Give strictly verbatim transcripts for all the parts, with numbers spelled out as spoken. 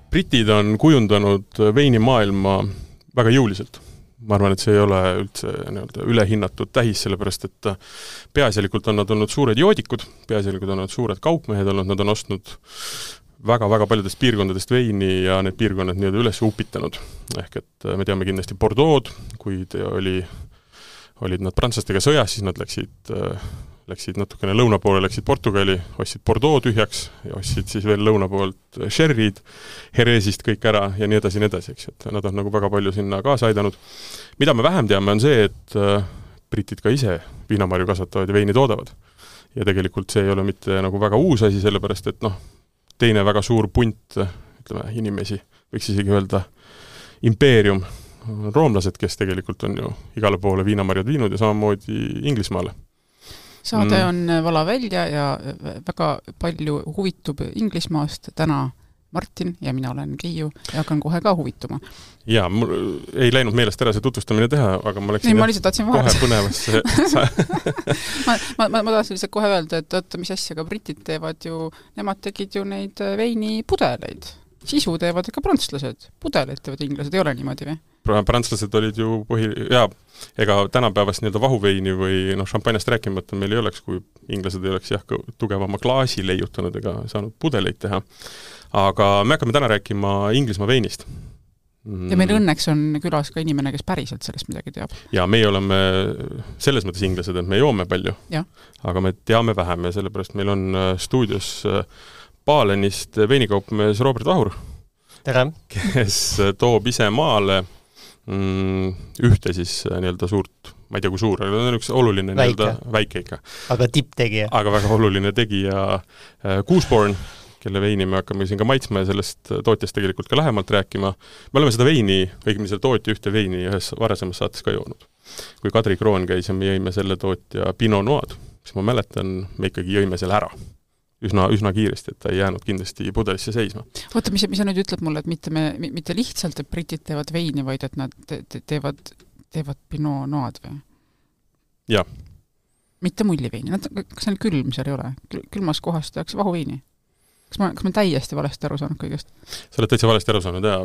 britid on kujundanud veinimaailma väga jõuliselt. Ma arvan, et see ei ole üldse nii-öelda ülehinnatud tähis, sellepärast et peaasjalikult on nad olnud suured joodikud, peaasjalikult on nad suured kaupmehed olnud, nad on ostnud väga-väga paljudest piirkondadest veini ja need piirkonnad nii-öelda üles upitanud. Ehk et me teame kindlasti Bordeaux, kui te oli, olid nad prantslastega sõjas, siis nad läksid, läksid natukene lõuna poole, läksid Portugali, ostsid Bordeaux tühjaks ja ostsid siis veel lõuna poolt Sherry'd, Jerezist kõik ära ja nii edasi, nii edasi, eks, et nad on nagu väga palju sinna kaasa aidanud. Mida me vähem teame on see, et britid ka ise viinamarju kasvatavad ja veini toodavad. Ja tegelikult see ei ole mitte nagu väga uus asi, sellepärast et noh, teine väga suur punt, ütleme, inimesi, võiks isegi öelda impeerium, roomlased, kes tegelikult on ju igale poole viinamarjad viinud ja samamoodi Inglismaale. Saade on vala välja ja väga palju huvitub Inglismaast täna Martin ja mina olen Keiu ja hakkan kohe ka huvituma. Jaa, mul ei läinud meelest ära see tutvustamine teha, aga ma läksin Nii, ma lihtsalt tahtsin kohe põnevasse. ma, ma, ma, ma tahtsin lihtsalt kohe öelda, et oota, mis asja, aga britid teevad ju, nemad tegid ju neid veinipudeleid. Sisu teevad ikka prantslased, pudeleid teevad inglased, ei ole niimoodi või? Prantslased olid ju põhi... Jaa, ega tänapäevast nii-öelda vahuveini või noh, šampanjast rääkimata meil ei oleks, kui inglased ei oleks jah, tugevama klaasi leiutanud ega saanud pudeleid teha. Aga me hakkame täna rääkima Inglismaa veinist. Ja meil õnneks on külas ka inimene, kes päriselt sellest midagi teab. Ja meie oleme selles mõttes inglased, et me joome palju, ja. Aga me teame vähem ja sellepärast meil on stuudios Paalenist veinikaupmees Robert Vahur, Tere. Kes toob ise maale mm, ühte siis nii-öelda suurt, ma ei tea kui suur, aga on üks oluline väike, väike ikka. Aga tipptegija. Aga väga oluline tegija Goosborn, kelle veini me hakkame siin ka maitsma ja sellest tootjast tegelikult ka lähemalt rääkima. Me oleme seda veini, õigemini selle tootja ühte veini ühes varasemas saates ka joonud. Kui Kadri Kroon käis ja me jõime selle tootja Pinot Noir, siis ma mäletan, me ikkagi jõime selle ära. Üsna, üsna kiiresti, et ta ei jäänud kindlasti pudelisse seisma. Oota, mis, mis sa nüüd ütled mulle, et mitte, me, mitte lihtsalt, et britid teevad veini, vaid et nad te, te, teevad, teevad Pinot Noir'd või? Jah. Mitte mulliveini. Nad, kas neil külm seal ei ole? Külmas kohas tehakse vahuveini? Kas ma, kas ma täiesti valesti aru saanud kõigest? Sa oled täitsa valesti aru saanud, jah.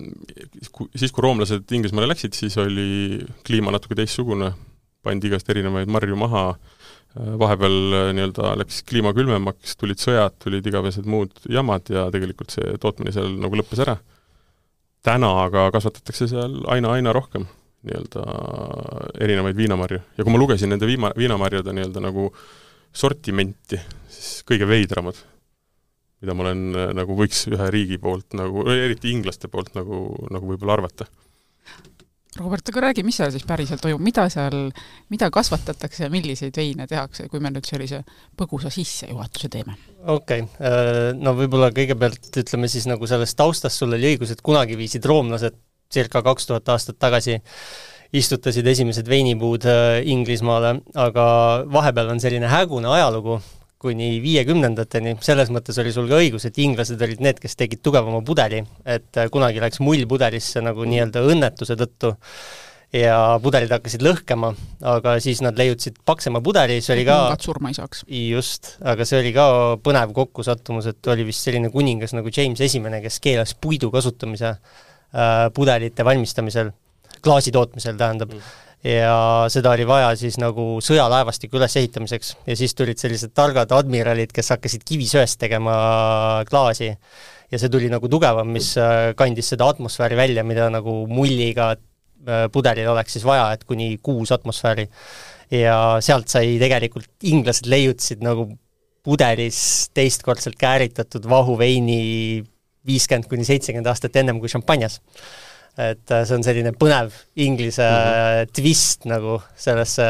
Siis, kui roomlased Inglismaale läksid, siis oli kliima natuke teistsugune. Pandi igast erinevaid marju maha. Vahepeal nii-öelda läks kliima külmemaks, tulid sõjad, tulid igavesed muud jamad ja tegelikult see tootmine seal nagu lõppes ära. Täna aga kasvatatakse seal aina-aina rohkem nii-öelda erinevaid viinamarju. Ja kui ma lugesin nende viima, viinamarjade nii-öelda nagu sortimenti, siis kõige veidramad, mida ma olen nagu võiks ühe riigi poolt, nagu, eriti inglaste poolt nagu, nagu võib-olla arvata. Robert, aga räägi, mis seal siis päriselt toimub, mida seal, mida kasvatatakse ja milliseid veine tehakse, kui me nüüd sellise põgusa sissejuhatuse teeme? Okei, okay. No võib-olla kõigepealt ütleme siis nagu sellest taustast sulle oli õigus, et kunagi viisid roomlased circa kaks tuhat aastat tagasi istutasid esimesed veinipuud Inglismaale, aga vahepeal on selline hägune ajalugu kuni viiekümnendateni. Selles mõttes oli sul ka õigus, et inglased olid need, kes tegid tugevama pudeli, et kunagi läks mull pudelisse nagu nii-öelda õnnetuse tõttu ja pudelid hakkasid lõhkema, aga siis nad leiutsid paksema pudeli, see oli ka... surma ei saaks. Just, aga see oli ka põnev kokkusattumus, et oli vist selline kuningas nagu James esimene, kes keelas puidu kasutamise äh, pudelite valmistamisel, klaasi tootmisel tähendab. Mm. Ja seda oli vaja siis nagu sõjalaevastiku üles ehitamiseks ja siis tulid sellised targad admiralid, kes hakkasid kivisööst tegema klaasi ja see tuli nagu tugevam, mis kandis seda atmosfääri välja, mida nagu mulliga pudelil oleks siis vaja, et kuni kuus atmosfääri ja sealt sai tegelikult inglased leiutsid nagu pudelis teistkordselt kääritatud vahuveini viiskümmend kuni seitsekümmend aastat ennem kui šampanjas. Et see on selline põnev inglise mm-hmm. twist nagu sellesse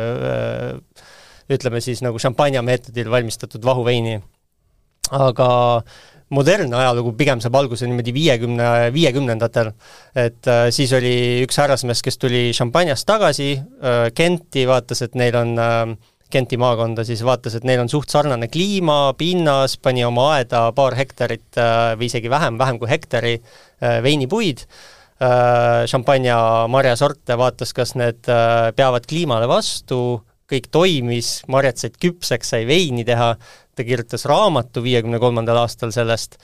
ütleme siis nagu šampanja meetodil valmistatud vahuveini. Aga modernne ajalugu pigem saab alguse niimoodi viiekümne, viiekümnendatel, et siis oli üks härrasmees, kes tuli šampanjast tagasi, Kenti vaatas, et neil on Kenti maakonda, siis vaatas, et neil on suht sarnane kliima, pinnas, pani oma aeda paar hektarit või isegi vähem, vähem kui hektari veinipuid, šampanja marjasorte vaatas, kas need peavad kliimale vastu, kõik toimis, marjad said küpseks, sai veini teha, ta kirjutas raamatu viiekümne kolmandal aastal sellest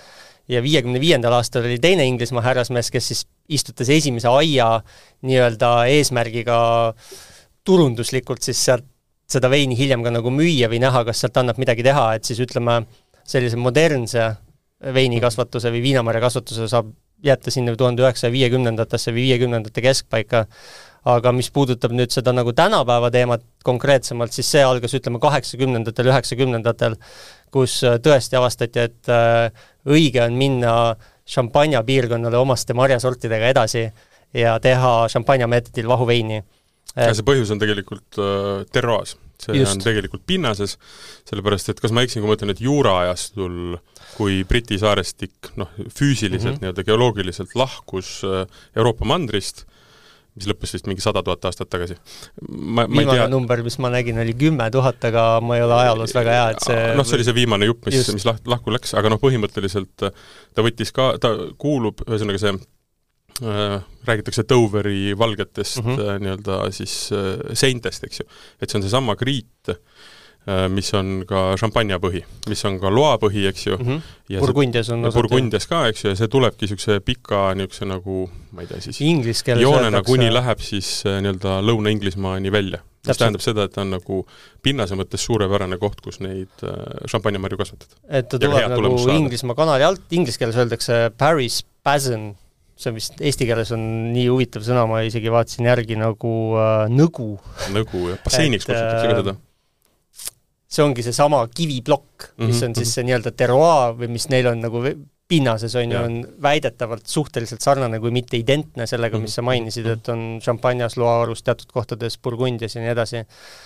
ja viiekümne viiendal aastal oli teine Inglismaa härrasmees, kes siis istutas esimese aia nii-öelda eesmärgiga turunduslikult siis sealt seda veini hiljem ka nagu müüa või näha, kas sealt annab midagi teha, et siis ütleme, sellise modernse veinikasvatuse või viinamarja kasvatuse saab jätta sinna tuhande üheksasaja viiekümnendatesse või viiekümnendate keskpaika, aga mis puudutab nüüd seda nagu tänapäeva teemat konkreetsemalt, siis see algas, ütleme, kaheksakümnendatel, üheksakümnendatel, kus tõesti avastati, et õige on minna šampanja piirkonnale omaste marjasortidega edasi ja teha šampanja meetodil vahuveini. Ja see põhjus on tegelikult äh, terroas. See Just. on tegelikult pinnases, sellepärast, et kas ma eksin, kui ma ütlen, et juuraajastul, kui Briti saarestik noh, füüsiliselt, mm -hmm. nii-öelda geoloogiliselt lahkus Euroopa mandrist, mis lõppes vist mingi sada tuhat aastat tagasi. Ma, ma viimane tea... number, mis ma nägin, oli kümme tuhat, aga ma ei ole ajaloos väga hea, et see... Noh, see oli see viimane jupp, mis, mis lah, lahku läks, aga noh, põhimõtteliselt ta võttis ka, ta kuulub, ühesõnaga see Äh, räägitakse Doveri valgetest mm -hmm. äh, nii-öelda siis äh, seintest, eks ju. Et see on see sama kriit, äh, mis on ka šampanja põhi, mis on ka loa põhi, eks ju. Mm -hmm. ja Burgundias on osad. Burgundias ka, eks ju, ja see tulebki niisuguse pika niisuguse nagu, ma ei tea siis, Ingliskeeles joonena, öeldakse... kuni läheb siis äh, nii-öelda Lõuna-Inglismaani välja. See tähendab seda, et ta on nagu pinnase mõttes suurepärane koht, kus neid äh, šampanjamarju kasvatada. Et ta tuleb nagu Inglismaa kanali alt, ingliskeeles öeldakse Paris Basin, see vist eesti keeles on nii huvitav sõna, ma isegi vaatasin järgi nagu äh, nõgu. Nõgu, jah, basseiniks kutsutakse ka seda. See ongi see sama kiviplokk, mis mm-hmm. on siis see nii-öelda terroir või mis neil on nagu pinnases on, ja. on väidetavalt suhteliselt sarnane, kui mitte identne sellega, mis sa mainisid, et on šampanjas, Loarus, teatud kohtades, Burgundias ja nii edasi.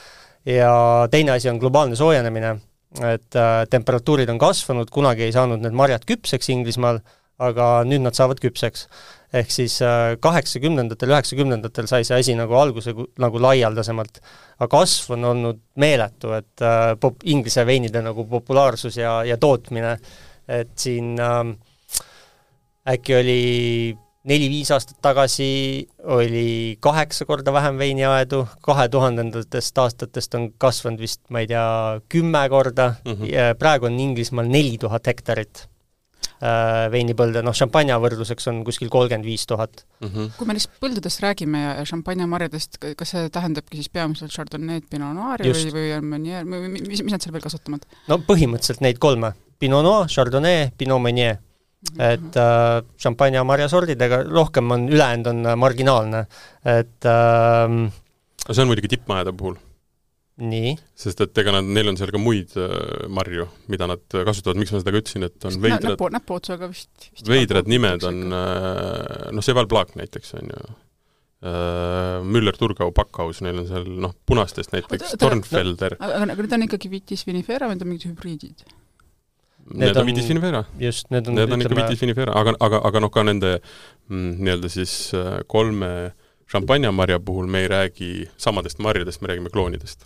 Ja teine asi on globaalne soojenemine, et äh, temperatuurid on kasvanud, kunagi ei saanud need marjad küpseks Inglismaal, aga nüüd nad saavad küpseks. Ehk siis kaheksakümnendatel, üheksakümnendatel sai see asi nagu alguse nagu laialdasemalt. Aga kasv on olnud meeletu, et äh, pop, inglise veinide nagu populaarsus ja, ja tootmine, et siin äh, äkki oli neli-viis aastat tagasi oli kaheksa korda vähem veiniaedu, kahe tuhandendatest aastatest on kasvanud vist, ma ei tea, kümme korda, mm-hmm. ja praegu on Inglismaal neli tuhat hektarit veinipõlde, noh, šampanja võrdluseks on kuskil kolmkümmend viis tuhat. Mm-hmm. Kui me neist põldudest räägime ja šampanja marjadest, kas see tähendabki siis peamiselt Chardonnay, Pinot Noir või, või on Meunier, mis, mis nad seal veel kasutavad? No põhimõtteliselt neid kolme. Pinot Noir, Chardonnay, Pinot Meunier. Mm-hmm. Et äh, šampanja marjasordidega rohkem on, ülejäänud on marginaalne. Et äh, see on muidugi tippmajade puhul. Nii. Sest et ega nad, neil on seal ka muid äh, marju, mida nad kasutavad, miks ma seda ka ütlesin, et on veidrad, näpu, näpu otsaga vist, vist veidrad nimed on, äh, noh, Seval Blaak näiteks on ju, äh, Müller-Turgau, Backhaus, neil on seal, noh, punastest näiteks, Tornfelder. No, aga, aga need on ikkagi Vitis vinifera, need on mingid hübriidid? Need, need on, on Vitis vinifera. Just, need on, need on ikka Vitis vinifera, aga, aga, aga noh, ka nende mm, nii-öelda siis kolme šampanjamarja puhul me ei räägi samadest marjadest, me räägime kloonidest.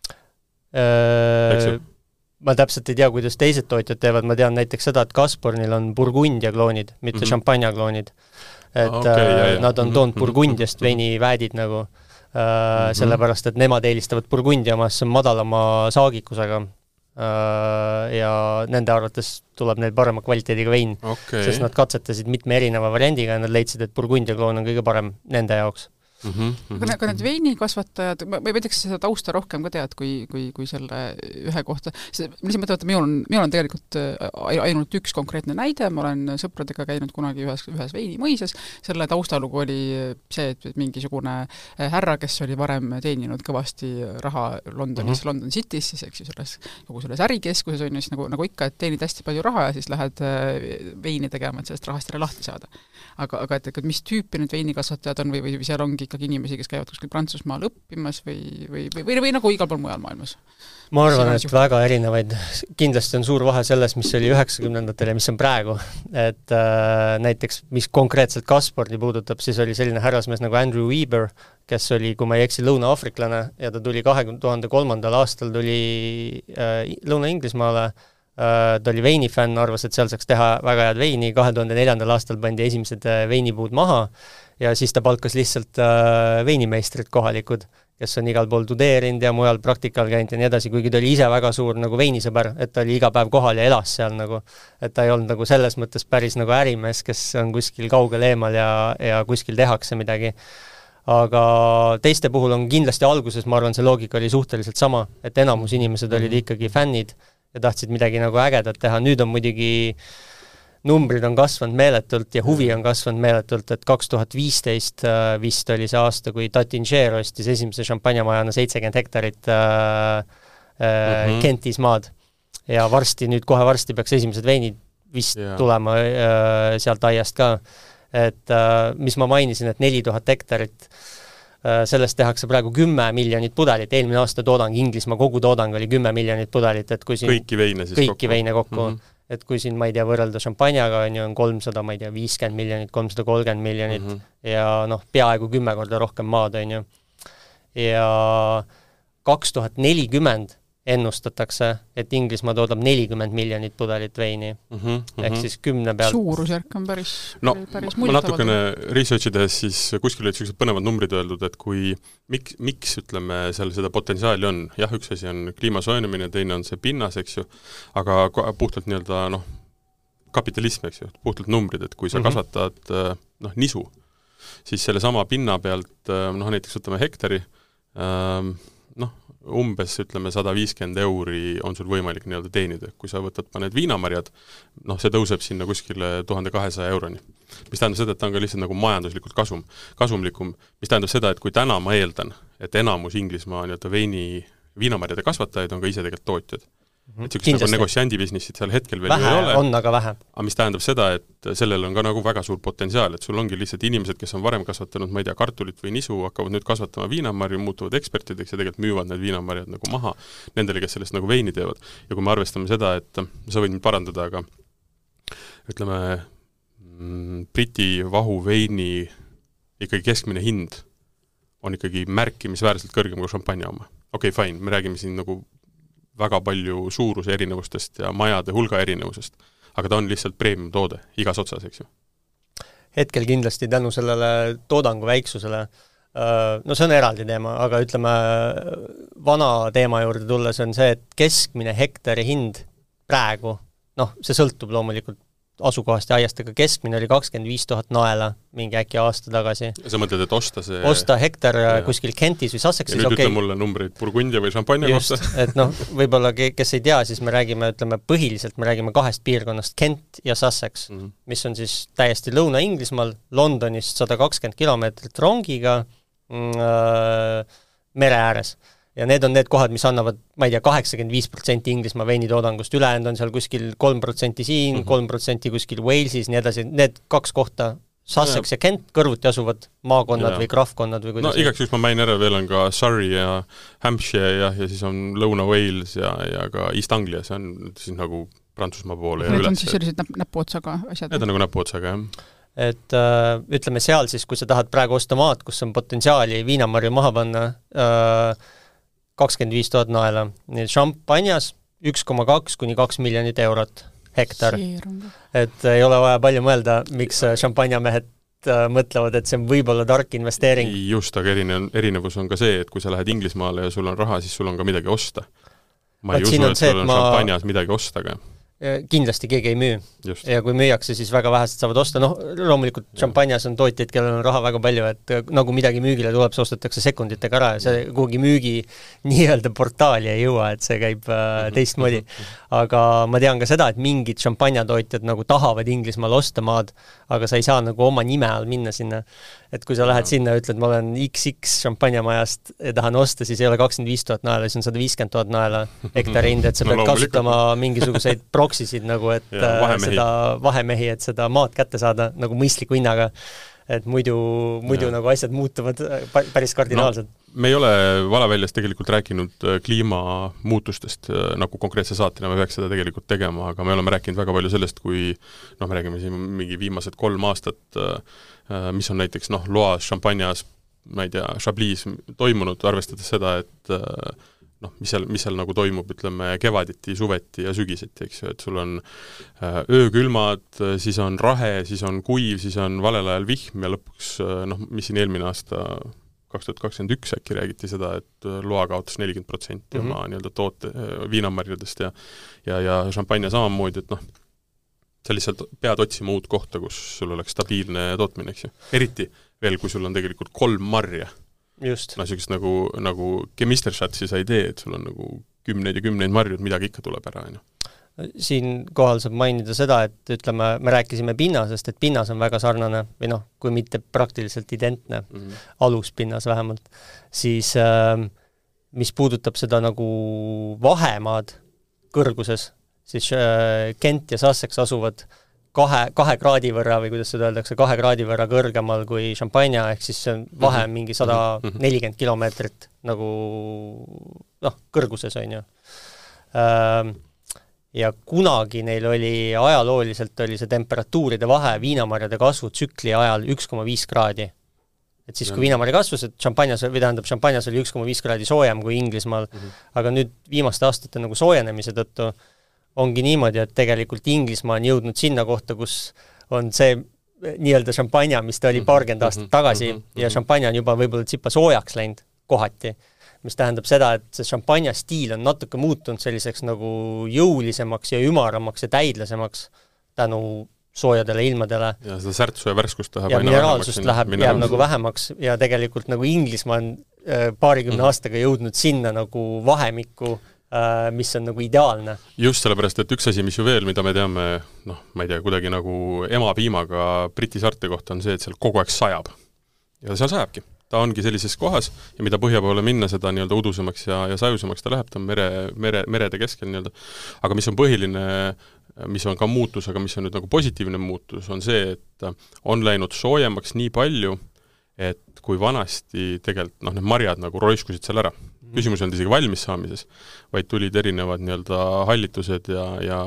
Äh, ma täpselt ei tea, kuidas teised tootjad teevad, ma tean näiteks seda, et Kasbornil on Burgundia kloonid, mitte mm-hmm. šampanja kloonid. Et ah, okay, äh, jah, nad on toonud Burgundiast veiniväädid nagu, äh, mm-hmm. sellepärast, et nemad eelistavad Burgundia omas madalama saagikusega äh, ja nende arvates tuleb neil parema kvaliteediga vein, okay. Sest nad katsetasid mitme erineva variandiga ja nad leidsid, et Burgundia kloon on kõige parem nende jaoks. Mm-hmm, mm-hmm. Aga need veinikasvatajad, ma ei tea, kas seda tausta rohkem ka tead, kui, kui, kui selle ühe kohta. Ma lihtsalt mõtlen, et minul on, minul on tegelikult ainult üks konkreetne näide, ma olen sõpradega käinud kunagi ühes, ühes veinimõises, selle taustalugu oli see, et mingisugune härra, kes oli varem teeninud kõvasti raha Londonis, mm-hmm. London City's, siis eks ju selles, kogu selles ärikeskuses on just nagu, nagu ikka, et teenid hästi palju raha ja siis lähed veini tegema, et sellest rahast ära lahti saada. Aga, aga et, et mis tüüpi need veinikasvatajad on või, või, või seal ongi ikkagi inimesi, kes käivad kuskil Prantsusmaal õppimas või, või, või, või, või nagu igal pool mujal maailmas? Ma arvan, et juhtum. Väga erinevaid. Kindlasti on suur vahe selles, mis oli üheksakümnendatel ja mis on praegu. Et äh, näiteks, mis konkreetselt Kasborni puudutab, siis oli selline härrasmees nagu Andrew Weber, kes oli, kui ma ei eksi, lõuna-afriklane ja ta tuli kahe tuhande kolmandal aastal tuli äh, Lõuna-Inglismaale ta oli veinifänn, arvas, et seal saaks teha väga head veini, kahe tuhande neljandal aastal pandi esimesed veinipuud maha ja siis ta palkas lihtsalt veinimeistrid kohalikud, kes on igal pool tudeerinud ja mujal praktikal käinud ja nii edasi, kuigi ta oli ise väga suur nagu veinisõber, et ta oli iga päev kohal ja elas seal nagu, et ta ei olnud nagu selles mõttes päris nagu ärimees, kes on kuskil kaugel eemal ja, ja kuskil tehakse midagi. Aga teiste puhul on kindlasti alguses, ma arvan, see loogika oli suhteliselt sama, et enamus inimesed olid ikkagi fännid ja tahtsid midagi nagu ägedat teha. Nüüd on muidugi numbrid on kasvanud meeletult ja huvi on kasvanud meeletult, et kaks tuhat viisteist vist oli see aasta, kui Tatingeer ostis esimese šampanjamajana seitsekümmend hektarit äh, mm-hmm. Kentis maad. Ja varsti, nüüd kohe varsti peaks esimesed veinid vist yeah. tulema äh, sealt aiast ka. Et äh, mis ma mainisin, et neli tuhat hektarit sellest tehakse praegu kümme miljonit pudelit, eelmine aasta toodang, Inglismaa kogu toodang oli kümme miljonit pudelit, et kui siin kõiki veine siis kõiki kokku, veine kokku. Mm-hmm. Et kui siin, ma ei tea, võrrelda šampanjaga on ju on kolmsada, ma ei tea, viiskümmend miljonit, kolmsada kolmkümmend miljonit mm-hmm. ja noh, peaaegu kümme korda rohkem maad on ju. Ja kaks tuhat nelikümmend ennustatakse, et Inglismaa toodab nelikümmend miljonit pudelit veini. Mm-hmm, mm-hmm. Ehk siis kümne pealt. Suurusjärk on päris, no, päris ma natukene researchides siis kuskil olid sellised põnevad numbrid öeldud, et kui miks, miks ütleme, seal seda potentsiaali on. Jah, üks asi on kliima soojenemine, teine on see pinnas, eks ju, aga puhtalt nii-öelda, noh, kapitalism, eks ju, puhtalt numbrid, et kui sa mm-hmm. kasvatad, noh, nisu, siis selle sama pinna pealt, noh, näiteks võtame hektari, noh, umbes, ütleme, sada viiskümmend euri on sul võimalik nii-öelda teenida. Kui sa võtad pa need viinamarjad, noh, see tõuseb sinna kuskile tuhande kahesaja euroni. Mis tähendab seda, et ta on ka lihtsalt nagu majanduslikult kasum, kasumlikum. Mis tähendab seda, et kui täna ma eeldan, et enamus Inglismaa nii-öelda veini, viinamarjade kasvatajaid on ka ise tegelikult tootjad. Et sükest nagu negotsiandibisnissid seal hetkel veel vähe ei ole. On, aga vähe. Aga mis tähendab seda, et sellel on ka nagu väga suur potentsiaal, et sul ongi lihtsalt inimesed, kes on varem kasvatanud, ma ei tea, kartulit või nisu, hakkavad nüüd kasvatama viinamarju, muutuvad ekspertideks ja tegelikult müüvad need viinamarjad nagu maha nendele, kes sellest nagu veini teevad. Ja kui me arvestame seda, et sa võid mind parandada, aga ütleme, mm, Briti vahu veini ikkagi keskmine hind on ikkagi märkimisväärselt kõrgem kui šampanja oma. Okei, okay, fine, me räägime siin nagu väga palju suuruse erinevustest ja majade hulga erinevusest, aga ta on lihtsalt premium toode igas otsas, eks ju? Hetkel kindlasti tänu sellele toodangu väiksusele, no see on eraldi teema, aga ütleme, vana teema juurde tulles on see, et keskmine hektari hind praegu, noh, see sõltub loomulikult asukohast ja aiast, aga keskmine oli kakskümmend viis tuhat naela mingi äkki aasta tagasi. Sa mõtled, et osta see... Osta hektar ja. Kuskil Kentis või Sussexis, okei. Ja nüüd okay. ütle mulle numbreid Burgundia või šampanja kohta. Et noh, võib-olla kes ei tea, siis me räägime, ütleme, põhiliselt me räägime kahest piirkonnast, Kent ja Sussex, mm-hmm. mis on siis täiesti Lõuna-Inglismaal, Londonist sada kakskümmend kilomeetrit rongiga äh, mere ääres. Ja need on need kohad, mis annavad, ma ei tea, kaheksakümmend viis protsenti Inglismaa veinitoodangust, ülejäänud on seal kuskil kolm protsenti siin, mm-hmm. kolm protsenti kuskil Walesis, nii edasi, need kaks kohta, Sussex ja, ja Kent kõrvuti asuvad maakonnad ja. Või krahvkonnad või kuidas. No igaks üks ma main ära, veel on ka Surrey ja Hampshire ja, ja siis on Lõuna-Wales ja, ja ka East Anglia, see on siis nagu Prantsusmaa poole ja need üles. On siis sellised näp- näpuotsaga asjad? Need on nagu näpuotsaga, jah. Et äh, ütleme seal siis, kui sa tahad praegu osta maad, kus on potentsiaali viinamarju maha panna, äh, kakskümmend viis tuhat naela. Šampanjas üks koma kaks kuni kaks miljonit eurot hektar. Et ei ole vaja palju mõelda, miks šampanjamehed mõtlevad, et see on võib-olla tark investeering. Just, aga erinev, erinevus on ka see, et kui sa lähed Inglismaale ja sul on raha, siis sul on ka midagi osta. Ma ei Vaat usu, et see, sul on ma... šampanjas midagi osta ka. Kindlasti keegi ei müü. Just. Ja kui müüakse, siis väga vähesed saavad osta. Noh, loomulikult šampanjas on tootjaid, kellel on raha väga palju, et nagu midagi müügile tuleb, see ostetakse sekunditega ära ja see kuhugi müügi nii-öelda portaali ei jõua, et see käib äh, teistmoodi. Aga ma tean ka seda, et mingid šampanjatootjad nagu tahavad Inglismaal osta maad, aga sa ei saa nagu oma nime all minna sinna. Et kui sa lähed sinna ja ütled, ma olen iks iks šampanjamajast ja tahan osta, siis ei ole kakskümmend viis tuhat naela, siis on sada viiskümmend tuhat naela hektari hind, et sa pead no, kasutama mingisuguseid proksisid nagu, et ja, vahemehi. seda vahemehi, et seda maad kätte saada nagu mõistliku hinnaga. Et muidu, muidu nagu asjad muutuvad päris kardinaalselt. No, me ei ole Valaväljas tegelikult rääkinud kliimamuutustest nagu konkreetse saatina, me peaks seda tegelikult tegema, aga me oleme rääkinud väga palju sellest, kui noh, me räägime siin mingi viimased kolm aastat, mis on näiteks noh, Loas, Šampanjas, ma ei tea, Chablis toimunud, arvestades seda, et noh, mis seal, mis seal nagu toimub, ütleme, kevaditi, suveti ja sügiseti, eks ju, et sul on öökülmad, siis on rahe, siis on kuiv, siis on valel ajal vihm ja lõpuks, noh, mis siin eelmine aasta kaks tuhat kakskümmend üks äkki räägiti seda, et loa kaotas nelikümmend protsenti mm -hmm. oma nii-öelda toote, viinamarjadest ja ja, ja šampanja samamoodi, et noh, sa lihtsalt pead otsima uut kohta, kus sul oleks stabiilne tootmine, eks ju. Eriti veel, kui sul on tegelikult kolm marja. Just. No sellist nagu, nagu kemisteršatsi sa ei tee, et sul on nagu kümneid ja kümneid marjud, midagi ikka tuleb ära, on ju. Siin kohal saab mainida seda, et ütleme, me rääkisime pinnasest, et pinnas on väga sarnane, või noh, kui mitte praktiliselt identne, mm -hmm. aluspinnas vähemalt, siis äh, mis puudutab seda nagu vahemaad kõrguses, siis äh, Kent ja Sussex asuvad kahe, kahe kraadi võrra, või kuidas seda öeldakse, kahe kraadi võrra kõrgemal kui Champagne, ehk siis see on vahe mm -hmm. mingi sada nelikümmend kilomeetrit nagu noh, kõrguses on ju. Äh, ja kunagi neil oli, ajalooliselt oli see temperatuuride vahe viinamarjade kasvutsükli ajal üks koma viis kraadi. Et siis, kui viinamarja kasvus, et Champagnes, või tähendab, Champagnes oli üks koma viis kraadi soojem kui Inglismaal, mm -hmm. aga nüüd viimaste aastate nagu soojenemise tõttu ongi niimoodi, et tegelikult Inglismaa on jõudnud sinna kohta, kus on see nii-öelda Champagne, mis ta oli paarkümmend aastat tagasi mm -hmm. ja Champagne on juba võib-olla tsipa soojaks läinud kohati, mis tähendab seda, et see Champagne stiil on natuke muutunud selliseks nagu jõulisemaks ja ümaramaks ja täidlesemaks tänu soojadele ilmadele. Ja seda särtsu ja värskust läheb ja mineraalsust vähemaks, läheb, jääb nagu vähemaks ja tegelikult nagu Inglismaa on paarikümne mm. aastaga jõudnud sinna nagu vahemikku, mis on nagu ideaalne. Just sellepärast, et üks asi, mis ju veel, mida me teame, noh, ma ei tea, kuidagi nagu emapiimaga Briti saarte kohta on see, et seal kogu aeg sajab. Ja seal sajabki. Ta ongi sellises kohas ja mida põhja poole minna, seda nii-öelda udusemaks ja, ja sajusemaks ta läheb, ta on mere, mere, merede keskel nii-öelda. Aga mis on põhiline, mis on ka muutus, aga mis on nüüd nagu positiivne muutus, on see, et on läinud soojemaks nii palju, et kui vanasti tegelikult, noh, need marjad nagu roiskusid seal ära. Küsimus on isegi valmis saamises, vaid tulid erinevad nii-öelda hallitused ja, ja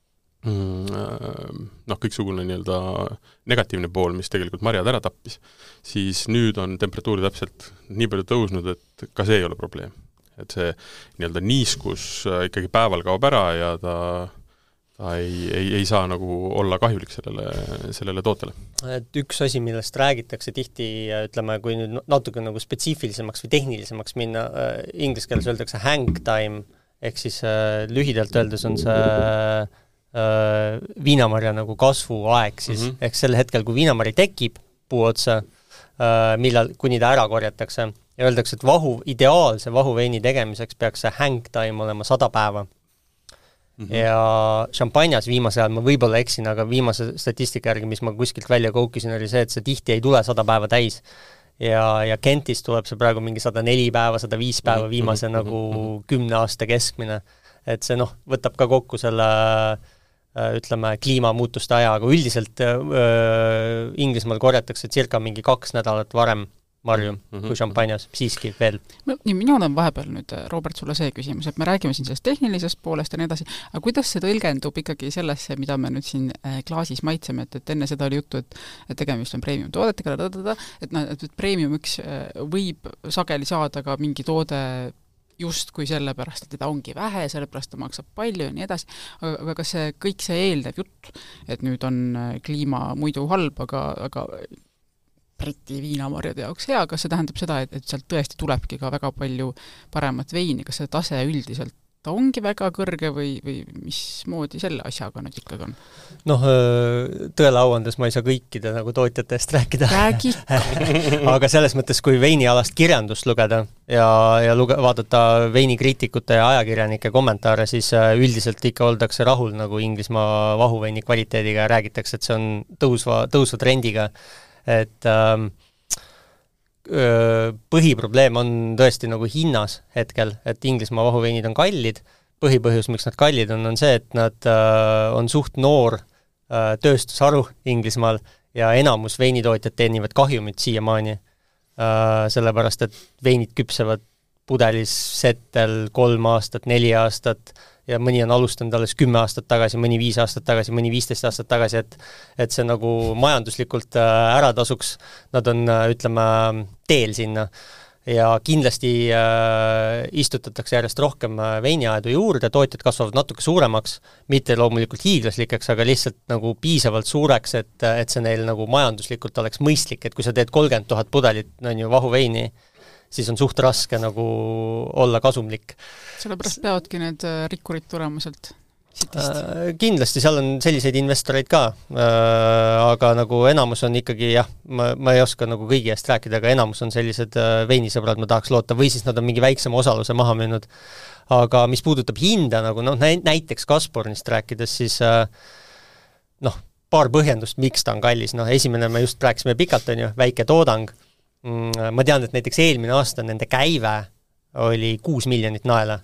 noh, kõiksugune nii-öelda negatiivne pool, mis tegelikult marjad ära tappis, siis nüüd on temperatuuri täpselt nii palju tõusnud, et ka see ei ole probleem. Et see nii-öelda niiskus ikkagi päeval kaob ära ja ta, ta ei, ei, ei saa nagu olla kahjulik sellele, sellele tootele. Et üks asi, millest räägitakse tihti, ütleme, kui nüüd natuke nagu spetsiifilisemaks või tehnilisemaks minna, äh, inglise keeles öeldakse hang time, ehk siis äh, lühidalt öeldes on see äh, viinamarja nagu kasvuaeg siis, mm -hmm. ehk sel hetkel, kui viinamarja tekib puu otsa, äh, millal, kuni ta ära korjatakse, ja öeldakse, et vahu, ideaalse vahuveini tegemiseks peaks see hang time olema sada päeva. Mm -hmm. Ja Champagnes viimase ajal, ma võib-olla eksin, aga viimase statistika järgi, mis ma kuskilt välja koukisin, oli see, et see tihti ei tule sada päeva täis. Ja, ja Kentis tuleb see praegu mingi sada neli päeva, sada viis päeva viimase mm -hmm. nagu kümne aasta keskmine. Et see noh, võtab ka kokku selle ütleme, kliimamuutuste aja, aga üldiselt öö, Inglismaal korjatakse circa mingi kaks nädalat varem marju mm -hmm. kui Champagnes, siiski veel. Nii, minul on vahepeal nüüd, Robert, sulle see küsimus, et me räägime siin sellest tehnilisest poolest ja nii edasi, aga kuidas see tõlgendub ikkagi sellesse, mida me nüüd siin klaasis maitseme, et, et enne seda oli juttu, et, et tegemist on premium toodetega, et, noh, et premium üks võib sageli saada ka mingi toode just kui sellepärast, et teda ongi vähe, sellepärast ta maksab palju ja nii edasi, aga, aga kas see kõik see eelnev jutt, et nüüd on kliima muidu halb, aga, aga Briti viinamarjade jaoks hea, kas see tähendab seda, et, et sealt tõesti tulebki ka väga palju paremat veini, kas see tase üldiselt ta ongi väga kõrge või, või mismoodi selle asjaga nüüd ikkagi on? Noh, tõele auandes ma ei saa kõikide nagu tootjate eest rääkida. Räägi! Aga selles mõttes, kui veinialast kirjandust lugeda ja, ja luge, vaadata veinikriitikute ja ajakirjanike kommentaare, siis üldiselt ikka oldakse rahul nagu Inglismaa vahuveini kvaliteediga ja räägitakse, et see on tõusva, tõusva trendiga. Et ähm, põhiprobleem on tõesti nagu hinnas hetkel, et Inglismaa vahuveinid on kallid. Põhipõhjus, miks nad kallid on, on see, et nad äh, on suht noor äh, tööstusharu Inglismaal ja enamus veinitootjad teenivad kahjumit siiamaani. Äh, sellepärast, et veinid küpsevad pudelis settel kolm aastat, neli aastat ja mõni on alustanud alles kümme aastat tagasi, mõni viis aastat tagasi, mõni viisteist aastat tagasi, et, et see nagu majanduslikult ära tasuks, nad on, ütleme, teel sinna. ja kindlasti äh, istutatakse järjest rohkem veiniaedu juurde, tootjad kasvavad natuke suuremaks, mitte loomulikult hiiglaslikeks, aga lihtsalt nagu piisavalt suureks, et, et see neil nagu majanduslikult oleks mõistlik, et kui sa teed kolmkümmend tuhat pudelit on ju vahuveini, siis on suht raske nagu olla kasumlik. Sellepärast peavadki need rikkurid tulemuselt sitist? Kindlasti, seal on selliseid investoreid ka, aga nagu enamus on ikkagi, jah, ma, ma ei oska nagu kõigi eest rääkida, aga enamus on sellised veinisõbrad, ma tahaks loota, või siis nad on mingi väiksema osaluse maha müünud. Aga mis puudutab hinda, nagu noh, näiteks Gazpromist rääkides, siis noh, paar põhjendust, miks ta on kallis. Noh, esimene me just rääkisime pikalt, on ju, väike toodang. Ma tean, et näiteks eelmine aasta nende käive oli kuus miljonit naela,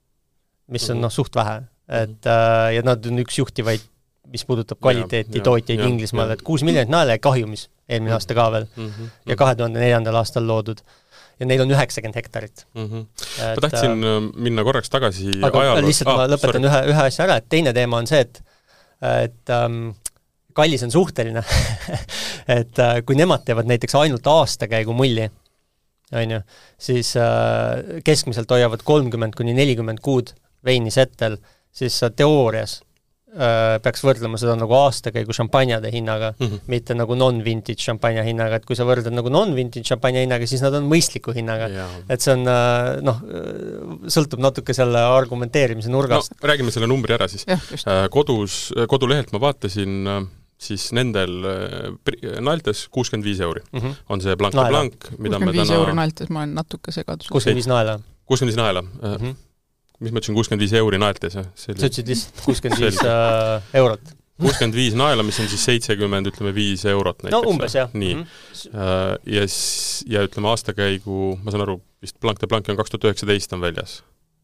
mis on noh, suht vähe. Et, äh, ja nad on üks juhtivaid, mis puudutab kvaliteeti, tootjaid Inglismaal, et kuus miljonit naela ja kahjumis eelmine aasta ka veel mm -hmm. ja kahe tuhande neljandal aastal loodud. Ja neil on üheksakümmend hektarit. Mm -hmm. Et, ma tahtsin äh, minna korraks tagasi aga ajaloo. Lihtsalt ah, ma lõpetan ühe, ühe asja ära, et teine teema on see, et, et ähm, kallis on suhteline. et äh, kui nemad teevad näiteks ainult aastakäigu mulli, on ju, siis äh, keskmiselt hoiavad kolmkümmend kuni nelikümmend kuud veini settel, siis sa teoorias äh, peaks võrdlema seda nagu aastakäigu šampanjade hinnaga, mm -hmm. mitte nagu non-vintage šampanja hinnaga, et kui sa võrdled nagu non-vintage šampanja hinnaga, siis nad on mõistliku hinnaga. Ja. Et see on, äh, noh, sõltub natuke selle argumenteerimise nurgast. No, räägime selle numbri ära siis. Ja, Kodus, kodulehelt ma vaatasin siis nendel äh, naeltes kuuskümmend viis euri mm -hmm. on see Blanc de Blanc, mida me täna... kuuskümmend viis euri naeltes, ma olen natuke segadus. kuuskümmend viis naela. kuuskümmend viis naela. Mm -hmm. mis ma ütlesin, kuuskümmend viis euri naeltes? Sa ütlesid lihtsalt kuuskümmend viis äh, eurot. kuuskümmend viis naela, mis on siis seitsekümmend, ütleme, viis eurot näiteks. No umbes, jah. Nii. Mm -hmm. ja, ja ütleme, aastakäigu, ma saan aru, vist Blanc de Blanc on kaks tuhat üheksateist on väljas.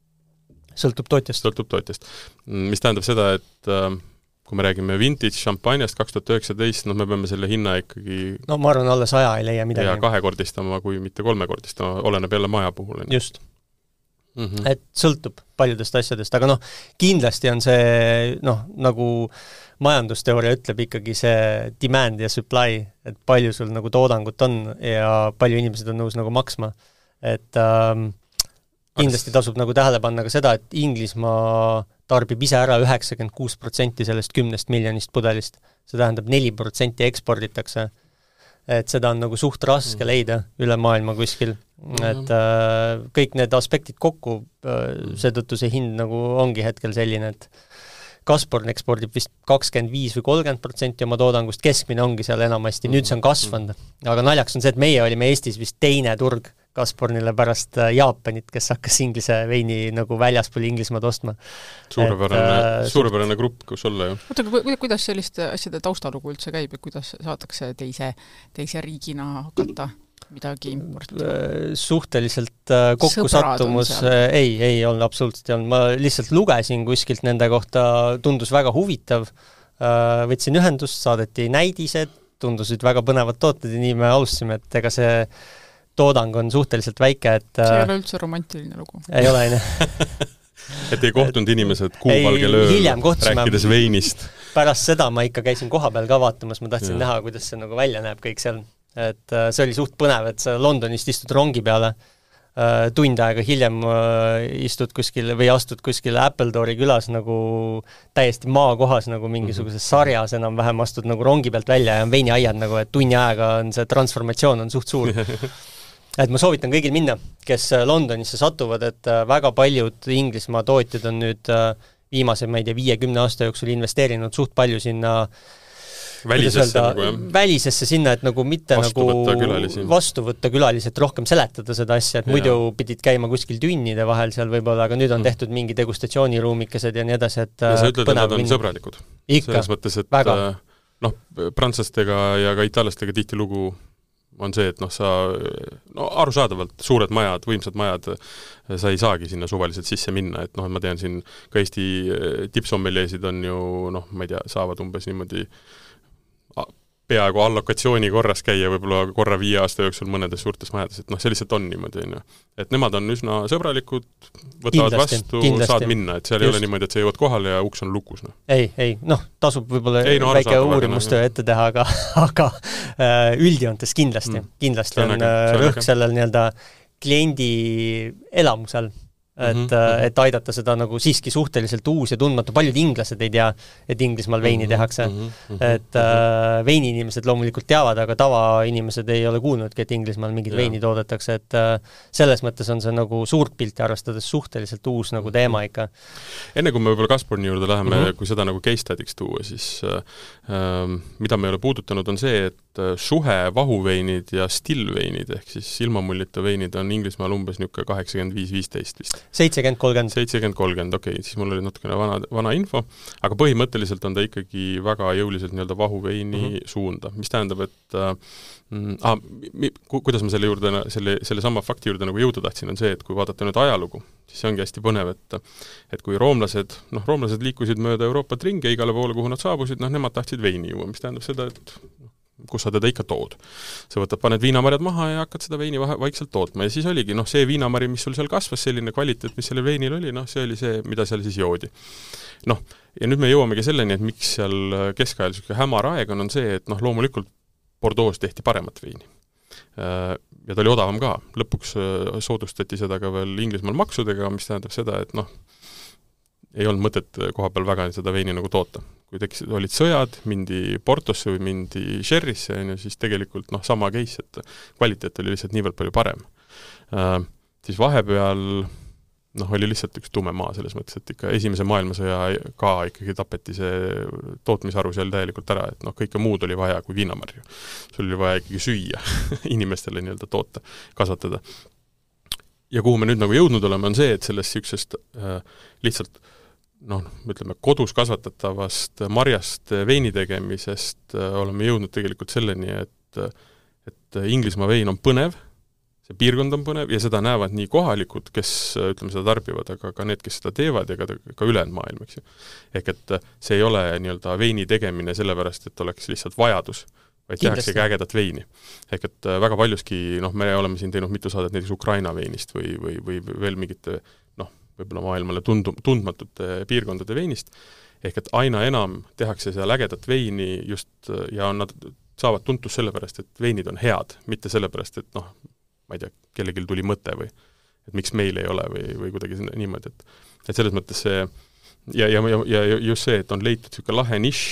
Sõltub tootjast. Sõltub tootjast. Mis tähendab seda, et kui me räägime vintage šampanjast kaks tuhat üheksateist, no me peame selle hinna ikkagi... No ma arvan, alla saja ei leia midagi. Ja kahekordistama, kui mitte kolmekordistama, oleneb jälle maja puhul. Just. Mm -hmm. Et sõltub paljudest asjadest, aga noh, kindlasti on see, noh, nagu majandusteooria ütleb ikkagi see demand ja supply, et palju sul nagu toodangut on ja palju inimesed on nõus nagu maksma. Et ähm, kindlasti tasub nagu tähele panna ka seda, et Inglismaa tarbib ise ära üheksakümmend kuus protsenti sellest kümnest miljonist pudelist. See tähendab neli protsenti eksporditakse. Et seda on nagu suht raske leida üle maailma kuskil. Et äh, kõik need aspektid kokku, äh, seetõttu see hind nagu ongi hetkel selline, et Gazprom ekspordib vist kakskümmend viis või kolmkümmend protsenti oma toodangust, keskmine ongi seal enamasti, nüüd see on kasvanud. Aga naljaks on see, et meie olime Eestis vist teine turg Gazpromile pärast Jaapanit, kes hakkas inglise veini nagu väljaspool Inglismaad ostma. Suurepärane, suurepärane grupp, kus olla ju. Oota, kuidas selliste asjade taustalugu üldse käib ja kuidas saadakse teise, teise riigina hakata midagi importida? Suhteliselt kokkusattumus, ei, ei olnud absoluutselt ei olnud. Ma lihtsalt lugesin kuskilt nende kohta, tundus väga huvitav, võtsin ühendust, saadeti näidised, tundusid väga põnevad tooted ja nii me alustasime, et ega see toodang on suhteliselt väike, et... See ei ole üldse romantiline lugu. Ei ole, ei. Et ei kohtunud inimesed kuuvalgel ööl, rääkides veinist. Pärast seda ma ikka käisin koha peal ka vaatamas, ma tahtsin ja. näha, kuidas see nagu välja näeb kõik seal. Et see oli suht põnev, et sa Londonist istud rongi peale, tund aega hiljem istud kuskil või astud kuskil Appledori külas nagu täiesti maakohas nagu mingisuguses sarjas enam-vähem astud nagu rongi pealt välja ja on veiniaiad nagu, et tunni aega on see transformatsioon on suht suur. Et ma soovitan kõigil minna, kes Londonisse satuvad, et väga paljud Inglismaa tootjad on nüüd viimase, ma ei tea, viiekümne aasta jooksul investeerinud suht palju sinna välisesse, nagu, välisesse sinna, et nagu mitte vastu nagu võtta külalisi. vastu võtta külalisi, et rohkem seletada seda asja, et ja. muidu pidid käima kuskil tünnide vahel seal võib-olla, aga nüüd on tehtud mingi degustatsiooniruumikesed ja nii edasi, et ja sa ütled, et nad on minna. sõbralikud. Ikka, selles mõttes, et väga. noh, prantslastega ja ka itaallastega tihti lugu on see, et noh, sa no arusaadavalt suured majad, võimsad majad, sa ei saagi sinna suvaliselt sisse minna, et noh, ma tean siin ka Eesti tipsommeljeesid on ju, noh, ma ei tea, saavad umbes niimoodi peaaegu allokatsiooni korras käia võib-olla korra viie aasta jooksul mõnedes suurtes majades, et noh, see lihtsalt on niimoodi, on ju. Et nemad on üsna sõbralikud, võtavad kindlasti, vastu, kindlasti. Saad minna, et seal Just. ei ole niimoodi, et sa jõuad kohale ja uks on lukus. No. Ei, ei, noh, tasub võib-olla ei, no, väike uurimustöö ette teha, aga, aga üldjoontes kindlasti, mm. kindlasti on, on rõhk sellel nii-öelda kliendi elamusel. Et, mm-hmm. et aidata seda nagu siiski suhteliselt uus ja tundmatu. Paljud inglased ei tea, et Inglismaal veini mm-hmm. tehakse. Mm-hmm. Et äh, veini inimesed loomulikult teavad, aga tava inimesed ei ole kuulnudki, et Inglismaal mingid ja. veini toodetakse. Et äh, selles mõttes on see nagu suurt pilti arvestades suhteliselt uus nagu teema ikka. Enne kui me võib-olla Gazpromi juurde läheme, mm-hmm. kui seda nagu case study'ks tuua, siis äh, mida me ei ole puudutanud, on see, et suhe vahuveinid ja stillveinid ehk siis ilmamullita veinid on Inglismaal umbes niisugune kaheksakümmend viis viisteist vist. seitsekümmend kolmkümmend. seitsekümmend kolmkümmend, okei, okay, siis mul oli natukene vana, vana info, aga põhimõtteliselt on ta ikkagi väga jõuliselt nii-öelda vahuveini mm-hmm. suunda, mis tähendab, et äh, ah, mi, ku, kuidas ma selle juurde, selle, selle sama fakti juurde nagu jõuda tahtsin, on see, et kui vaadata nüüd ajalugu, siis see ongi hästi põnev, et et kui roomlased, noh, roomlased liikusid mööda Euroopat ringi igale poole, kuhu nad saabusid, noh, nemad tahtsid veini juua, mis tähendab seda, et kus sa teda ikka tood. Sa võtad, paned viinamarjad maha ja hakkad seda veini vaikselt tootma. Ja siis oligi, noh, see viinamari, mis sul seal kasvas, selline kvaliteet, mis selle veinil oli, noh, see oli see, mida seal siis joodi. Noh, ja nüüd me jõuamegi selleni, et miks seal keskajal selline hämar aeg on, on see, et noh, loomulikult Bordeaux tehti paremat veini. Ja ta oli odavam ka. Lõpuks soodustati seda ka veel Inglismaal maksudega, mis tähendab seda, et noh, ei olnud mõtet koha peal väga seda veini nagu toota. Kui tekkisid, olid sõjad, mindi Portosse või mindi Sherrysse, siis tegelikult noh, sama case, et kvaliteet oli lihtsalt niivõrd palju parem. Äh, siis vahepeal noh, oli lihtsalt üks tume maa selles mõttes, et ikka esimese maailmasõja ka ikkagi tapeti see tootmisharu seal täielikult ära, et noh, kõike muud oli vaja kui viinamarju. Sul oli vaja ikkagi süüa inimestele nii-öelda toota, kasvatada. Ja kuhu me nüüd nagu jõudnud oleme, on see, et sellest siuksest äh, lihtsalt noh, ütleme, kodus kasvatatavast marjast veini tegemisest oleme jõudnud tegelikult selleni, et, et Inglismaa vein on põnev, see piirkond on põnev ja seda näevad nii kohalikud, kes ütleme, seda tarbivad, aga ka need, kes seda teevad ja ka, ka ülejäänud maailm, eks ju. Ehk et see ei ole nii-öelda veini tegemine sellepärast, et oleks lihtsalt vajadus, vaid tehaksegi ägedat veini. Ehk et väga paljuski, noh, me oleme siin teinud mitu saadet näiteks Ukraina veinist või, või, või veel mingite noh, võib-olla maailmale tundu, tundmatute piirkondade veinist, ehk et aina enam tehakse seal ägedat veini just ja nad saavad tuntus sellepärast, et veinid on head, mitte sellepärast, et noh, ma ei tea, kellelgi tuli mõte või et miks meil ei ole või, või kuidagi niimoodi, et, et selles mõttes see ja, ja, ja just see, et on leitud niisugune lahe nišš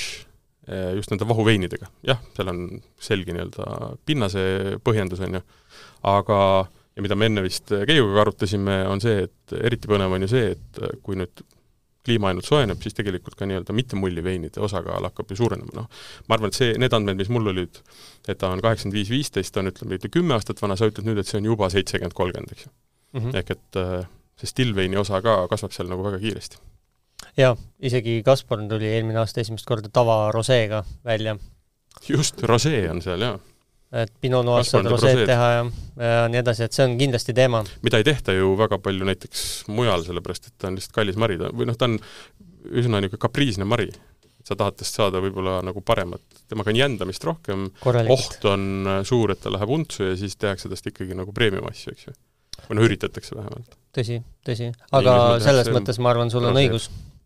just nende vahuveinidega. Jah, seal on selge nii-öelda pinnase põhjendus, on ju, aga ja mida me enne vist Keiuga arutasime, on see, et eriti põnev on ju see, et kui nüüd kliima ainult soeneb, siis tegelikult ka nii-öelda mitte mulliveinide osakaal hakkab ju suurenema. No, ma arvan, et see, need andmed, mis mul olid, et ta on kaheksakümmend viis viisteist, ta on ütleme kümme aastat vana, sa ütled nüüd, et see on juba seitsekümmend kolmkümmend, eks ju. Mm-hmm. Ehk et see stillveini osa ka kasvab seal nagu väga kiiresti. Jaa, isegi Gazprom tuli eelmine aasta esimest korda tava roseega välja. Just, rosee on seal, jah. Et Pinot Noir saad roseed teha ja, ja nii edasi, et see on kindlasti teema. Mida ei tehta ju väga palju näiteks mujal, sellepärast, et ta on lihtsalt kallis mari. Või noh, ta on üsna niisugune kapriisne mari. Sa tahad test saada võib-olla nagu paremat. Temaga on jändamist rohkem. Oht on suur, et ta läheb untsu ja siis tehakse tast ikkagi nagu premiumasju, eks ju. Või no üritatakse vähemalt. Tõsi, tõsi. Aga Nii, selles see... mõttes ma arvan, sul on õigus.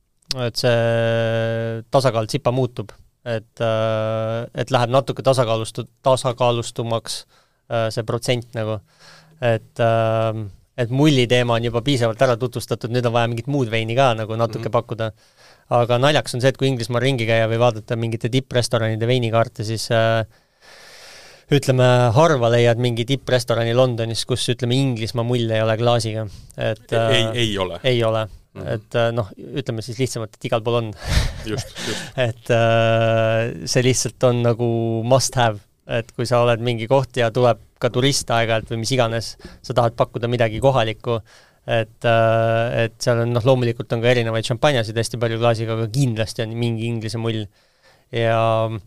Et see tasakaal tsipa muutub. Et, et läheb natuke tasakaalustu, tasakaalustumaks see protsent nagu. Et, et mulli teema on juba piisavalt ära tutvustatud, nüüd on vaja mingit muud veini ka nagu natuke mm-hmm. pakkuda. Aga naljaks on see, et kui Inglismaa ringi käia või vaadata mingite tipprestoranide veinikaarte, siis äh, ütleme, harva leiad mingi tipprestorani Londonis, kus ütleme, Inglismaa mull ei ole klaasiga. Et, äh, ei, ei ole. Ei ole. Mm-hmm. Et noh, ütleme siis lihtsamalt, et igal pool on. Just, just. et äh, see lihtsalt on nagu must have, et kui sa oled mingi koht ja tuleb ka turist aeg-ajalt või mis iganes, sa tahad pakkuda midagi kohalikku, et, äh, et seal on, noh, loomulikult on ka erinevaid šampanjasid hästi palju klaasiga, aga kindlasti on mingi inglise mull. Ja,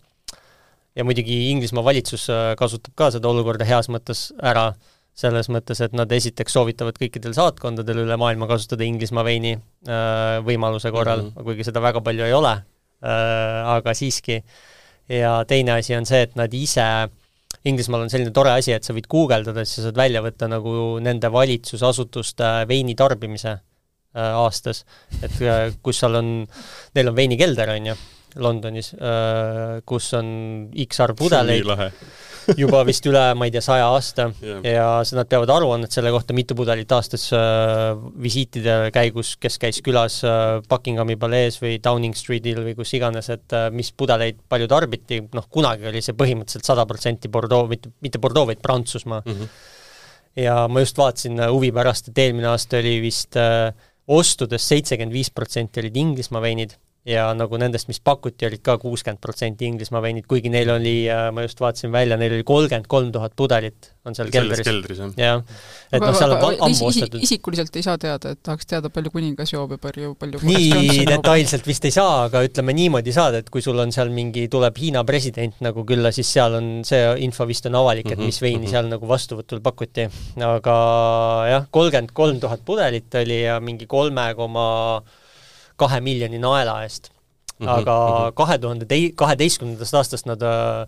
ja muidugi Inglismaa valitsus kasutab ka seda olukorda heas mõttes ära, selles mõttes, et nad esiteks soovitavad kõikidel saatkondadel üle maailma kasutada Inglismaa veini äh, võimaluse korral, mm-hmm. kuigi seda väga palju ei ole, äh, aga siiski. Ja teine asi on see, et nad ise, Inglismaal on selline tore asi, et sa võid guugeldada, siis sa saad välja võtta nagu nende valitsusasutuste veini tarbimise äh, aastas, et äh, kus seal on, neil on veinikelder, on ju, Londonis, kus on X arv pudeleid juba vist üle, ma ei tea, saja aasta yeah. ja nad peavad aruannet selle kohta, mitu pudelit aastas äh, visiitide käigus, kes käis külas äh, Buckinghami palees või Downing Streetil või kus iganes, et äh, mis pudeleid palju tarbiti, noh, kunagi oli see põhimõtteliselt sada protsenti Bordeaux, mitte, mitte Bordeaux, vaid Prantsusmaa. Mm-hmm. Ja ma just vaatasin huvi pärast, et eelmine aasta oli vist äh, ostudes seitsekümmend viis protsenti olid Inglismaa veinid, ja nagu nendest, mis pakuti, olid ka kuuskümmend protsenti Inglismaa veinid, kuigi neil oli, ma just vaatasin välja, neil oli kolmkümmend kolm tuhat pudelit on seal keldris. keldris, jah. Ja. Et aga, noh, seal aga, on ammu ostetud. Isikuliselt ei saa teada, et tahaks teada, palju kuningas joob ja palju, palju nii detailselt vist ei saa, aga ütleme niimoodi saada, et kui sul on seal mingi, tuleb Hiina president nagu külla, siis seal on, see info vist on avalik, et mis veini seal nagu vastuvõtul pakuti. Aga jah, kolmkümmend kolm tuhat pudelit oli ja mingi kolme koma kahe miljoni naela eest. Aga kahe tuhande kaheteistkümnendast aastast nad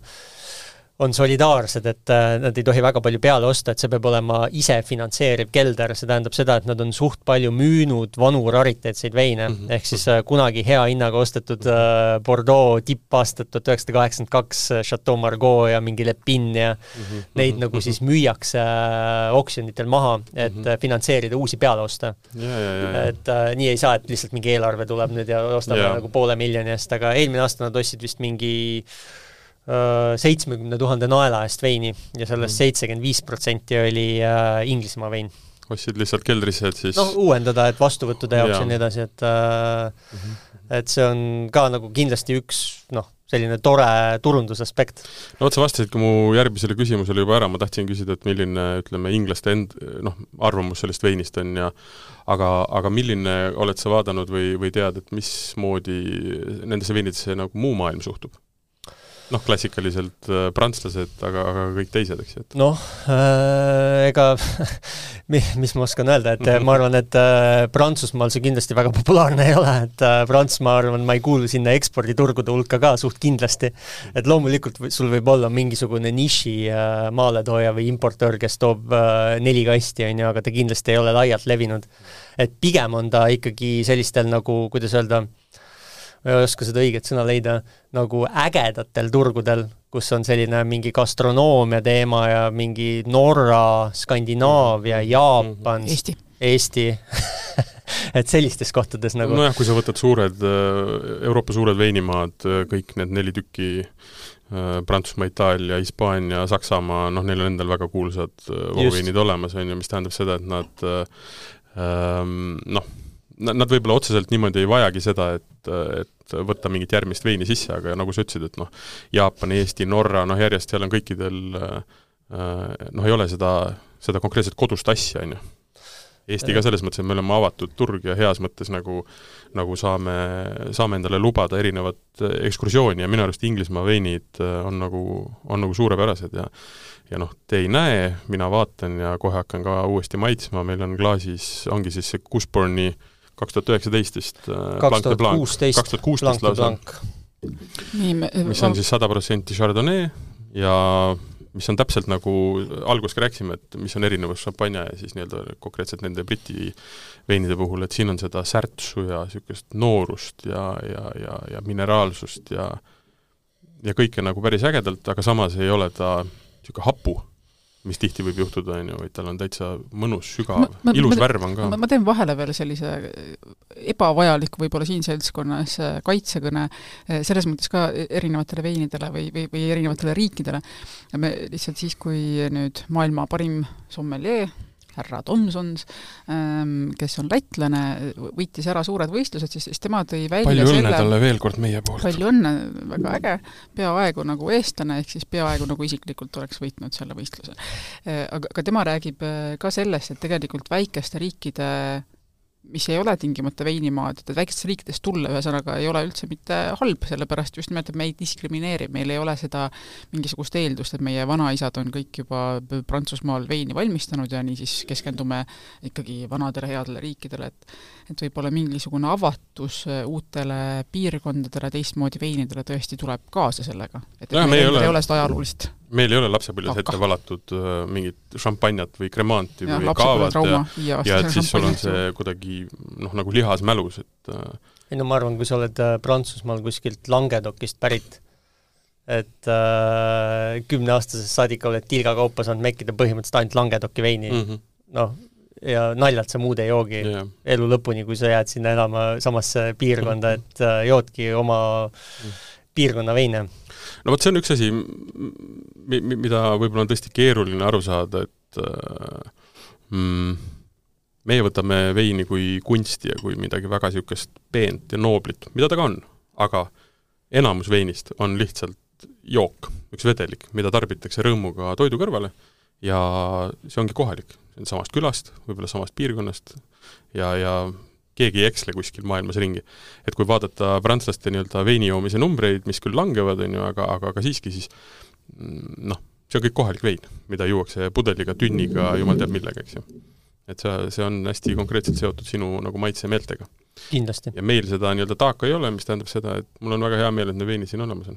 on solidaarsed, et nad ei tohi väga palju peale osta, et see peab olema ise finantseeriv kelder, see tähendab seda, et nad on suht palju müünud vanu rariteetseid veine, mm -hmm. ehk siis kunagi hea hinnaga ostetud Bordeaux tippaastat tuhat üheksasada kaheksakümmend kaks Chateau Margaux ja mingi Le Pin ja mm -hmm. neid nagu siis müüakse oksjonitel maha, et mm -hmm. finantseerida uusi peale osta. Ja, ja, ja. Et äh, nii ei saa, et lihtsalt mingi eelarve tuleb nüüd ja ostame ja. nagu poole miljoni eest, aga eelmine aasta nad ostsid vist mingi seitsmekümne tuhande naela eest veini ja sellest seitsekümmend viis protsenti oli äh, Inglismaa vein. Ostsid lihtsalt keldrisse, et siis... No uuendada, et vastuvõttude jaoks ja nii edasi, et, äh, mm-hmm. et see on ka nagu kindlasti üks, noh, selline tore turundusaspekt. No otsa vastasid, kui mu järgmisele küsimusele juba ära, ma tahtsin küsida, et milline, ütleme, inglaste end, noh, arvamus sellest veinist on ja aga, aga milline oled sa vaadanud või, või tead, et mismoodi nendesse veinidesse nagu muu maailm suhtub? Noh, klassikaliselt äh, prantslased, aga, aga kõik teised, eks ju? Noh, äh, ega mis ma oskan öelda, et mm-hmm. ma arvan, et äh, Prantsusmaal see kindlasti väga populaarne ei ole, et äh, Prantsusmaa arvan, ma ei kuulu sinna eksporditurgude hulka ka suht kindlasti, et loomulikult sul võib olla mingisugune niši äh, maaletooja või importöör, kes toob äh, neli kasti, on ju, aga ta kindlasti ei ole laialt levinud. Et pigem on ta ikkagi sellistel nagu, kuidas öelda, ma ei oska seda õiget sõna leida, nagu ägedatel turgudel, kus on selline mingi gastronoomia teema ja mingi Norra, Skandinaavia, Jaapan, Eesti, Eesti. et sellistes kohtades nagu... Nojah, kui sa võtad suured, Euroopa suured veinimaad, kõik need neli tükki, Prantsusmaa, Itaalia, Hispaania, Saksamaa, noh, neil on endal väga kuulsad veinid olemas, on ju, mis tähendab seda, et nad ähm, noh, nad võib-olla otseselt niimoodi ei vajagi seda, et, et võtta mingit järgmist veini sisse, aga nagu sa ütlesid, et noh, Jaapan, Eesti, Norra, noh järjest seal on kõikidel, noh ei ole seda, seda konkreetset kodust asja, on ju. Eesti ka selles mõttes, et me oleme avatud turg ja heas mõttes nagu, nagu saame, saame endale lubada erinevat ekskursiooni ja minu arust Inglismaa veinid on nagu, on nagu suurepärased ja ja noh, te ei näe, mina vaatan ja kohe hakkan ka uuesti maitsma, meil on klaasis, ongi siis see Kusborni kaks tuhat üheksateist kaks tuhat kuusteist lausa, mis on siis sada protsenti Chardonnay ja mis on täpselt nagu, alguses ka rääksime, et mis on erinevus champagne ja siis nii-öelda konkreetselt nende briti veinide puhul, et siin on seda särtsu ja niisugust noorust ja, ja, ja, ja mineraalsust ja ja kõike nagu päris ägedalt, aga samas ei ole ta niisugune hapu, mis tihti võib juhtuda, on ju, vaid tal on täitsa mõnus, sügav, ma, ilus ma, värv on ka. Ma, ma teen vahele veel sellise ebavajaliku võib-olla siin seltskonnas kaitsekõne, selles mõttes ka erinevatele veinidele või, või, või erinevatele riikidele. Me lihtsalt siis, kui nüüd maailma parim sommelier, härra Tomsons, kes on lätlane, võitis ära suured võistlused, siis, siis tema tõi välja palju õnne selle, talle veel kord meie poolt. Palju õnne, väga äge, peaaegu nagu eestlane, ehk siis peaaegu nagu isiklikult oleks võitnud selle võistluse. Aga, aga tema räägib ka sellest, et tegelikult väikeste riikide, mis ei ole tingimata veinimaad, et väikestes riikides tulla ühesõnaga ei ole üldse mitte halb, sellepärast just nimelt, et me ei diskrimineeri, meil ei ole seda mingisugust eeldust, et meie vanaisad on kõik juba Prantsusmaal veini valmistanud ja nii siis keskendume ikkagi vanadele headele riikidele, et, et võib-olla mingisugune avatus uutele piirkondadele, teistmoodi veinidele tõesti tuleb kaasa sellega, et, et ja, meil ei ole, ei ole seda ajaloolist meil ei ole lapsepõlves ette valatud uh, mingit šampanjat või kremaanti ja, või kaavat ja, ja et siis sul on see kuidagi noh, nagu lihas mälus, et uh... ei no ma arvan, kui sa oled Prantsusmaal kuskilt Languedocist pärit, et äh, kümneaastasest saadik oled tilgakaupa saanud mekkida põhimõtteliselt ainult Languedoci veini, mm -hmm. noh, ja naljalt sa muud ei joogi yeah. elu lõpuni, kui sa jääd sinna elama samasse piirkonda, et äh, joodki oma mm. piirkonna veine. No vot, see on üks asi, mida võib-olla on tõesti keeruline aru saada, et mm, meie võtame veini kui kunsti ja kui midagi väga niisugust peent ja nooblit, mida ta ka on, aga enamus veinist on lihtsalt jook, üks vedelik, mida tarbitakse rõõmuga toidu kõrvale ja see ongi kohalik, see on samast külast, võib-olla samast piirkonnast ja, ja keegi ei eksle kuskil maailmas ringi. Et kui vaadata prantslaste nii-öelda veinijoomise numbreid, mis küll langevad, on ju, aga, aga, aga siiski siis noh, see on kõik kohalik vein, mida juuakse pudeliga, tünniga, jumal teab millega, eks ju. Et see, see on hästi konkreetselt seotud sinu nagu maitse meeltega. Kindlasti. Ja meil seda nii-öelda taaka ei ole, mis tähendab seda, et mul on väga hea meel, et ne veini siin olemas on.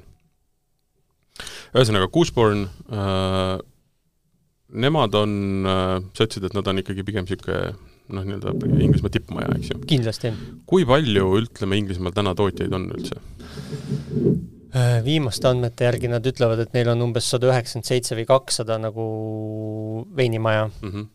Ühesõnaga, Goosborn, äh, nemad on, äh, sa ütlesid, et nad on ikkagi pigem siuke noh, nii-öelda Inglismaa tippmaja, eks ju. Kindlasti. Kui palju, ütleme, Inglismaal täna tootjaid on üldse? Viimaste andmete järgi nad ütlevad, et neil on umbes sada üheksakümmend seitse või kakssada nagu veinimaja. Mm -hmm.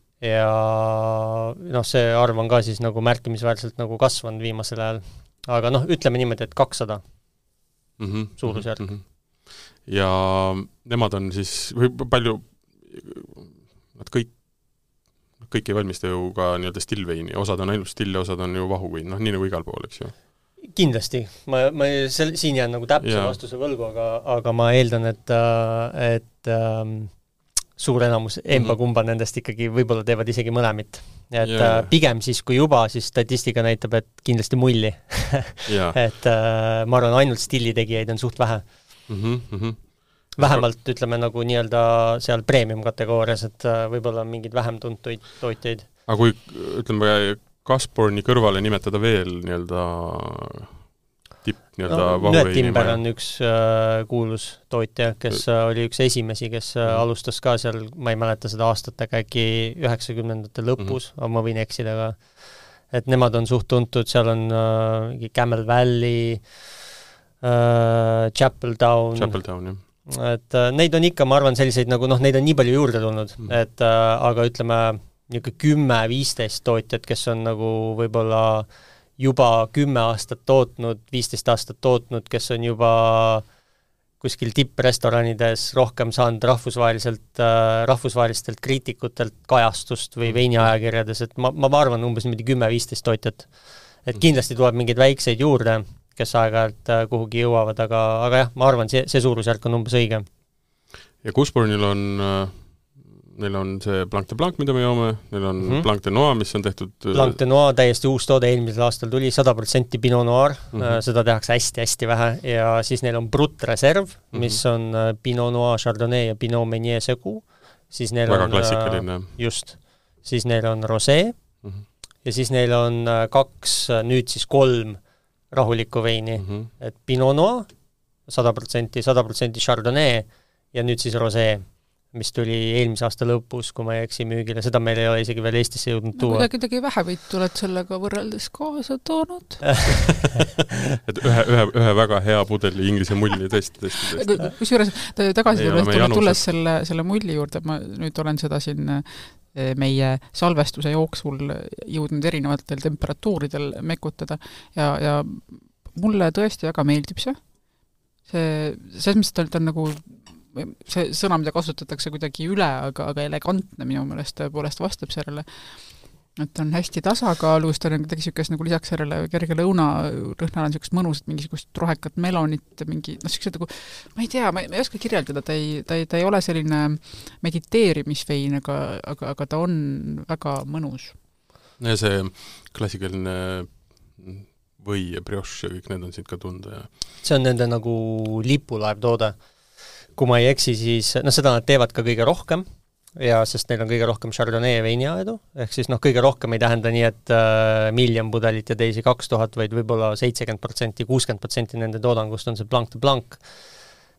Ja noh, see arv on ka siis nagu märkimisväärselt nagu kasvanud viimasel ajal. Aga noh, ütleme niimoodi, et kakssada mm -hmm. suurusjärk. Mm -hmm. Ja nemad on siis, või palju, nad kõik kõik ei valmista ju ka nii-öelda stillveini, osad on ainult still ja osad on ju vahuvein, noh nii nagu igal pool, eks ju. Kindlasti, ma, ma sel, siin jään nagu täpse ja. vastuse võlgu, aga, aga ma eeldan, et, et ähm, suur enamus emba-kumba mm -hmm. nendest ikkagi võib-olla teevad isegi mõlemit. Et ja. pigem siis, kui juba, siis statistika näitab, et kindlasti mulli. et äh, ma arvan, ainult stillitegijaid on suht vähe. Mm -hmm. Vähemalt ütleme nagu nii-öelda seal premium kategoorias, et võib-olla mingid vähem tuntuid tootjaid. Aga kui ütleme Goosborni kõrvale nimetada veel nii-öelda tipp nii-öelda no, Nöötimber on üks äh, kuulus tootja, kes äh, oli üks esimesi, kes äh, mm. alustas ka seal, ma ei mäleta seda aastatega, äkki üheksakümnendate lõpus, mm. aga ma võin eksida ka. Et nemad on suht tuntud, seal on äh, Camel Valley, äh, Chapel Town. Chapel Town, jah. Et äh, neid on ikka, ma arvan, selliseid nagu noh, neid on nii palju juurde tulnud, mm. et äh, aga ütleme, niisugune kümme viisteist tootjad, kes on nagu võib-olla juba kümme aastat tootnud, viisteist aastat tootnud, kes on juba kuskil tipprestoranides rohkem saanud rahvusvaheliselt, äh, rahvusvahelistelt kriitikutelt kajastust või veiniajakirjades, et ma, ma arvan umbes niimoodi kümme viisteist tootjat. Et kindlasti tuleb mingeid väikseid juurde, kes aeg-ajalt äh, kuhugi jõuavad, aga, aga jah, ma arvan, see, see suurusjärk on umbes õige. Ja Goosbornil on äh... neil on see Blanc de Blanc, mida me joome, neil on mm -hmm. Blanc de Noir, mis on tehtud Blanc de Noir, täiesti uus toode, eelmisel aastal tuli sada protsenti Pinot Noir, mm -hmm. seda tehakse hästi-hästi vähe, ja siis neil on Brut Reserve, mm -hmm. mis on Pinot Noir, Chardonnay ja Pinot Meunier segu, siis neil väga on klassikaline. Just, siis neil on Rosé mm -hmm. ja siis neil on kaks, nüüd siis kolm rahulikku veini, mm -hmm. et Pinot Noir, sada protsenti, sada protsenti Chardonnay ja nüüd siis Rosé, mis tuli eelmise aasta lõpus, kui ma ei eksi müügile, seda meil ei ole isegi veel Eestisse jõudnud tuua. No, kuidagi vähevõitu oled sellega võrreldes kaasa toonud. et ühe, ühe, ühe väga hea pudeli inglise mulli tõesti, tõesti, tõesti. Kusjuures tagasi tulles, tulles selle, selle mulli juurde, ma nüüd olen seda siin meie salvestuse jooksul jõudnud erinevatel temperatuuridel mekutada ja, ja mulle tõesti väga meeldib see. See, selles mõttes, et ta on nagu see sõna, mida kasutatakse kuidagi üle, aga, aga elegantne minu meelest tõepoolest vastab sellele, et on hästi tasakaalus, ta on kuidagi niisugust nagu lisaks sellele kerge lõuna, lõhnal on niisugust mõnusat, mingisugust rohekat melonit, mingi, noh, niisugused nagu, ma ei tea, ma ei, ma ei oska kirjeldada, ta ei, ta ei, ta ei ole selline mediteerimisvein, aga, aga, aga ta on väga mõnus. Ja see klassikaline või ja brioche ja kõik need on siit ka tunda. Ja see on nende nagu lipulaev toode. Kui ma ei eksi, siis no seda nad teevad ka kõige rohkem, ja sest neil on kõige rohkem Chardonnay veiniaedu, ehk siis noh, kõige rohkem ei tähenda nii, et äh, miljon pudelit ja teisi kaks tuhat, vaid võib-olla seitsekümmend protsenti, kuuskümmend protsenti nende toodangust on see Blanc de Blanc.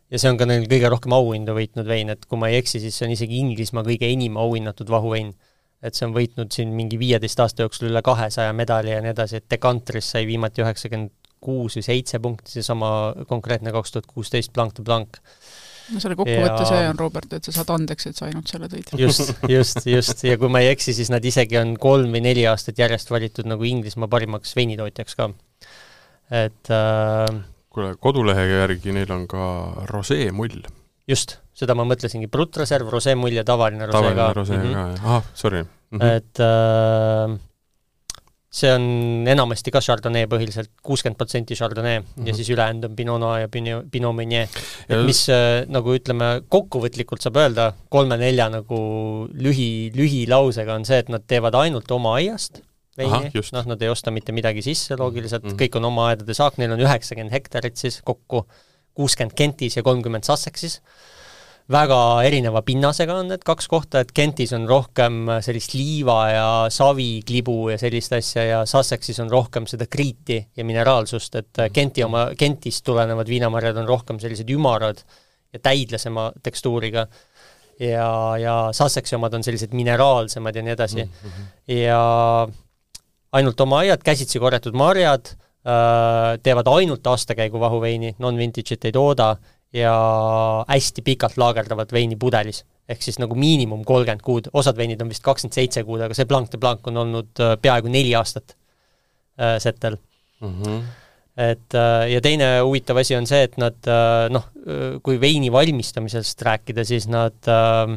ja see on ka neil kõige rohkem auhinda võitnud vein, et kui ma ei eksi, siis see on isegi Inglismaa kõige enim auhinnatud vahuvein. Et see on võitnud siin mingi viieteist aasta jooksul üle kahesaja medali ja nii edasi, et Decantris sai viimati üheksakümmend kuus või seitse punkti, see sama konkreetne kaks tuhat kuusteist Blanc de Blanc. No selle kokkuvõtte ja... see on, Robert, et sa saad andeks, et sa ainult selle tõid. Just, just, just. Ja kui ma ei eksi, siis nad isegi on kolm või neli aastat järjest valitud nagu Inglismaa parimaks veinitootjaks ka. Et... Äh... Kuule, kodulehega järgi neil on ka rosee mull. Just, seda ma mõtlesingi. Brutreserv, rosee mull ja tavaline rosee tavaline ka. Rosee mm-hmm. ka, jah. Ah, sorry. Mm-hmm. Et äh, see on enamasti ka Chardonnay põhiliselt, kuuskümmend protsenti Chardonnay mm-hmm. ja siis ülejäänud on Pinot Noir ja Pinot Meunier. Et ja... mis äh, nagu ütleme, kokkuvõtlikult saab öelda kolme-nelja nagu lühi, lühi lausega on see, et nad teevad ainult oma aiast veini, noh, nad ei osta mitte midagi sisse loogiliselt, mm-hmm. kõik on oma aedade saak, neil on üheksakümmend hektarit siis kokku, kuuskümmend Kentis ja kolmkümmend Sussexis. Väga erineva pinnasega on need kaks kohta, et Kentis on rohkem sellist liiva ja savi, klibu ja sellist asja ja Sussexis on rohkem seda kriiti ja mineraalsust, et Kenti oma, Kentist tulenevad viinamarjad on rohkem sellised ümarad ja täidlasema tekstuuriga ja, ja Sussexi omad on sellised mineraalsemad ja nii edasi. Mm-hmm. Ja ainult oma aiad, käsitsi korjatud marjad, teevad ainult aastakäigu vahuveini, non-vintage'it ei tooda ja hästi pikalt laagerdavad veini pudelis. Ehk siis nagu miinimum kolmkümmend kuud. Osad veinid on vist kakskümmend seitse kuud, aga see Blanc de Blanc on olnud peaaegu neli aastat setel. Mm-hmm. Et, ja teine huvitav asi on see, et nad, noh, kui veini valmistamisest rääkida, siis nad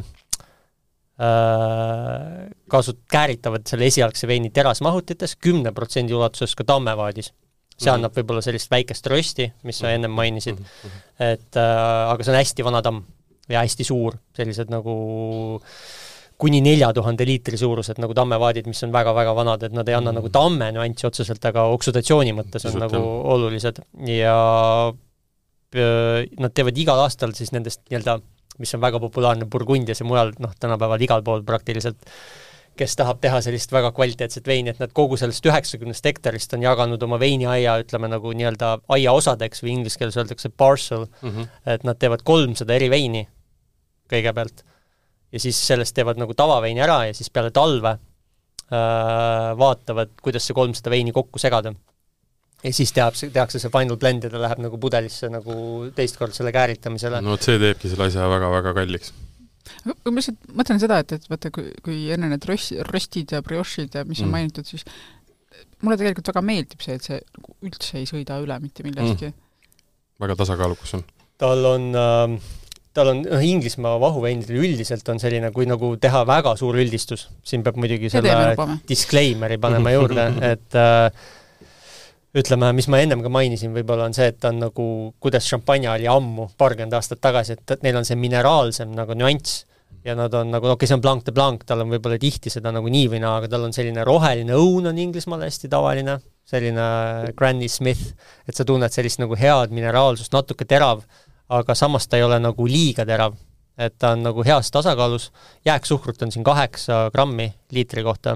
kasut-, kääritavad selle esialgse veini terasmahutites kümne protsendi ulatuses ka tammevaadis. See mm-hmm. annab võib-olla sellist väikest rösti, mis sa ennem mainisid, mm-hmm. et, äh, aga see on hästi vana tamm ja hästi suur, sellised nagu kuni nelja tuhande liitri suurused nagu tammevaadid, mis on väga-väga vanad, et nad ei anna mm-hmm. nagu tamme nüanssi otseselt, aga oksudatsiooni mõttes on Pisut, nagu jah. Olulised ja äh, nad teevad igal aastal siis nendest nii-öelda mis on väga populaarne Burgundias ja mujal, noh, tänapäeval igal pool praktiliselt, kes tahab teha sellist väga kvaliteetset veini, et nad kogu sellest üheksakümnest hektarist on jaganud oma veiniaia, ütleme nagu nii-öelda aia osadeks või inglise keeles öeldakse parcel, mm-hmm. et nad teevad kolmsada eri veini kõigepealt ja siis sellest teevad nagu tavaveini ära ja siis peale talve äh, vaatavad, kuidas see kolmsada veini kokku segada. Ja siis tehakse, tehakse see final blend ja ta läheb nagu pudelisse nagu teistkordsele kääritamisele. No see teebki selle asja väga-väga kalliks. Ma lihtsalt mõtlen seda, et, et vaata, kui, kui enne need röstid ja briošid ja mis on mm. mainitud, siis mulle tegelikult väga meeldib see, et see üldse ei sõida üle mitte millestki. Mm. Väga tasakaalukus on. Tal on, äh, tal on äh, Inglismaa vahuveinidel üldiselt on selline, kui nagu teha väga suur üldistus. Siin peab muidugi selle disclaimeri panema juurde, et äh, ütleme, mis ma ennem ka mainisin, võib-olla on see, et ta on nagu, kuidas šampanja oli ammu, paarkümmend aastat tagasi, et neil on see mineraalsem nagu nüanss ja nad on nagu, okei, okay, see on Blanc de Blanc, tal on võib-olla tihti seda nagu nii või naa, aga tal on selline roheline õun on Inglismaal hästi tavaline, selline Granny Smith, et sa tunned sellist nagu head mineraalsust, natuke terav, aga samas ta ei ole nagu liiga terav, et ta on nagu heas tasakaalus, jääksuhkrut on siin kaheksa grammi liitri kohta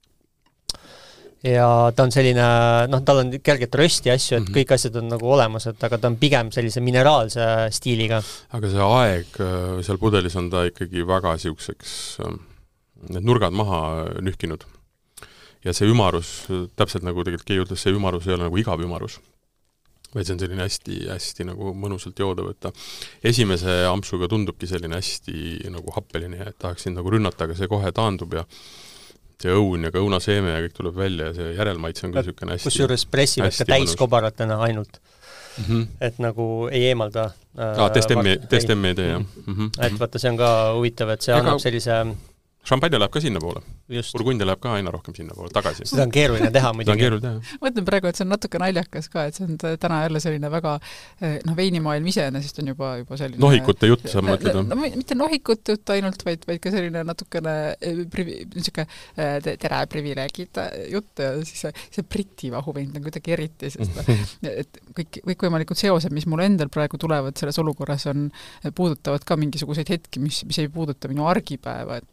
ja ta on selline, noh, tal on kerget rösti asju, et mm-hmm. kõik asjad on nagu olemas, et aga ta on pigem sellise mineraalse stiiliga. Aga see aeg seal pudelis on ta ikkagi väga siukseks, need nurgad maha nühkinud. Ja see ümarus, täpselt nagu tegelikult Kei ütles, see ümarus ei ole nagu igav ümarus, vaid see on selline hästi, hästi nagu mõnusalt jooda võtta. Esimese ampsuga tundubki selline hästi nagu happeline, et tahaksin nagu rünnata, aga see kohe taandub ja see õun ja ka õunaseeme ja kõik tuleb välja ja see järelmaitse on ka niisugune hästi kus juures pressivad ka täiskobaratena ainult, mm-hmm. et nagu ei eemalda äh, ah, test M E D, jah. Mm-hmm. Et vaata, see on ka huvitav, et see ja annab ka... sellise šampanja läheb ka sinna poole. Burgundia läheb ka aina rohkem sinna poole tagasi. Seda on keeruline teha muidugi. Mõtlen praegu, et see on natuke naljakas ka, et see on täna jälle selline väga, noh, veinimaailm iseenesest on juba, juba selline... Nohikute jutt, sa mõtled? No, no mitte nohikute jutt ainult, vaid, vaid ka selline natukene privi, niisugune tere privileegid jutt ja siis see, see Briti vahuvein on kuidagi eriti, sest et kõik, kõik võimalikud seosed, mis mul endal praegu tulevad selles olukorras, on, puudutavad ka mingisuguseid hetki, mis, mis ei puuduta minu argipäeva, et noh, näiteks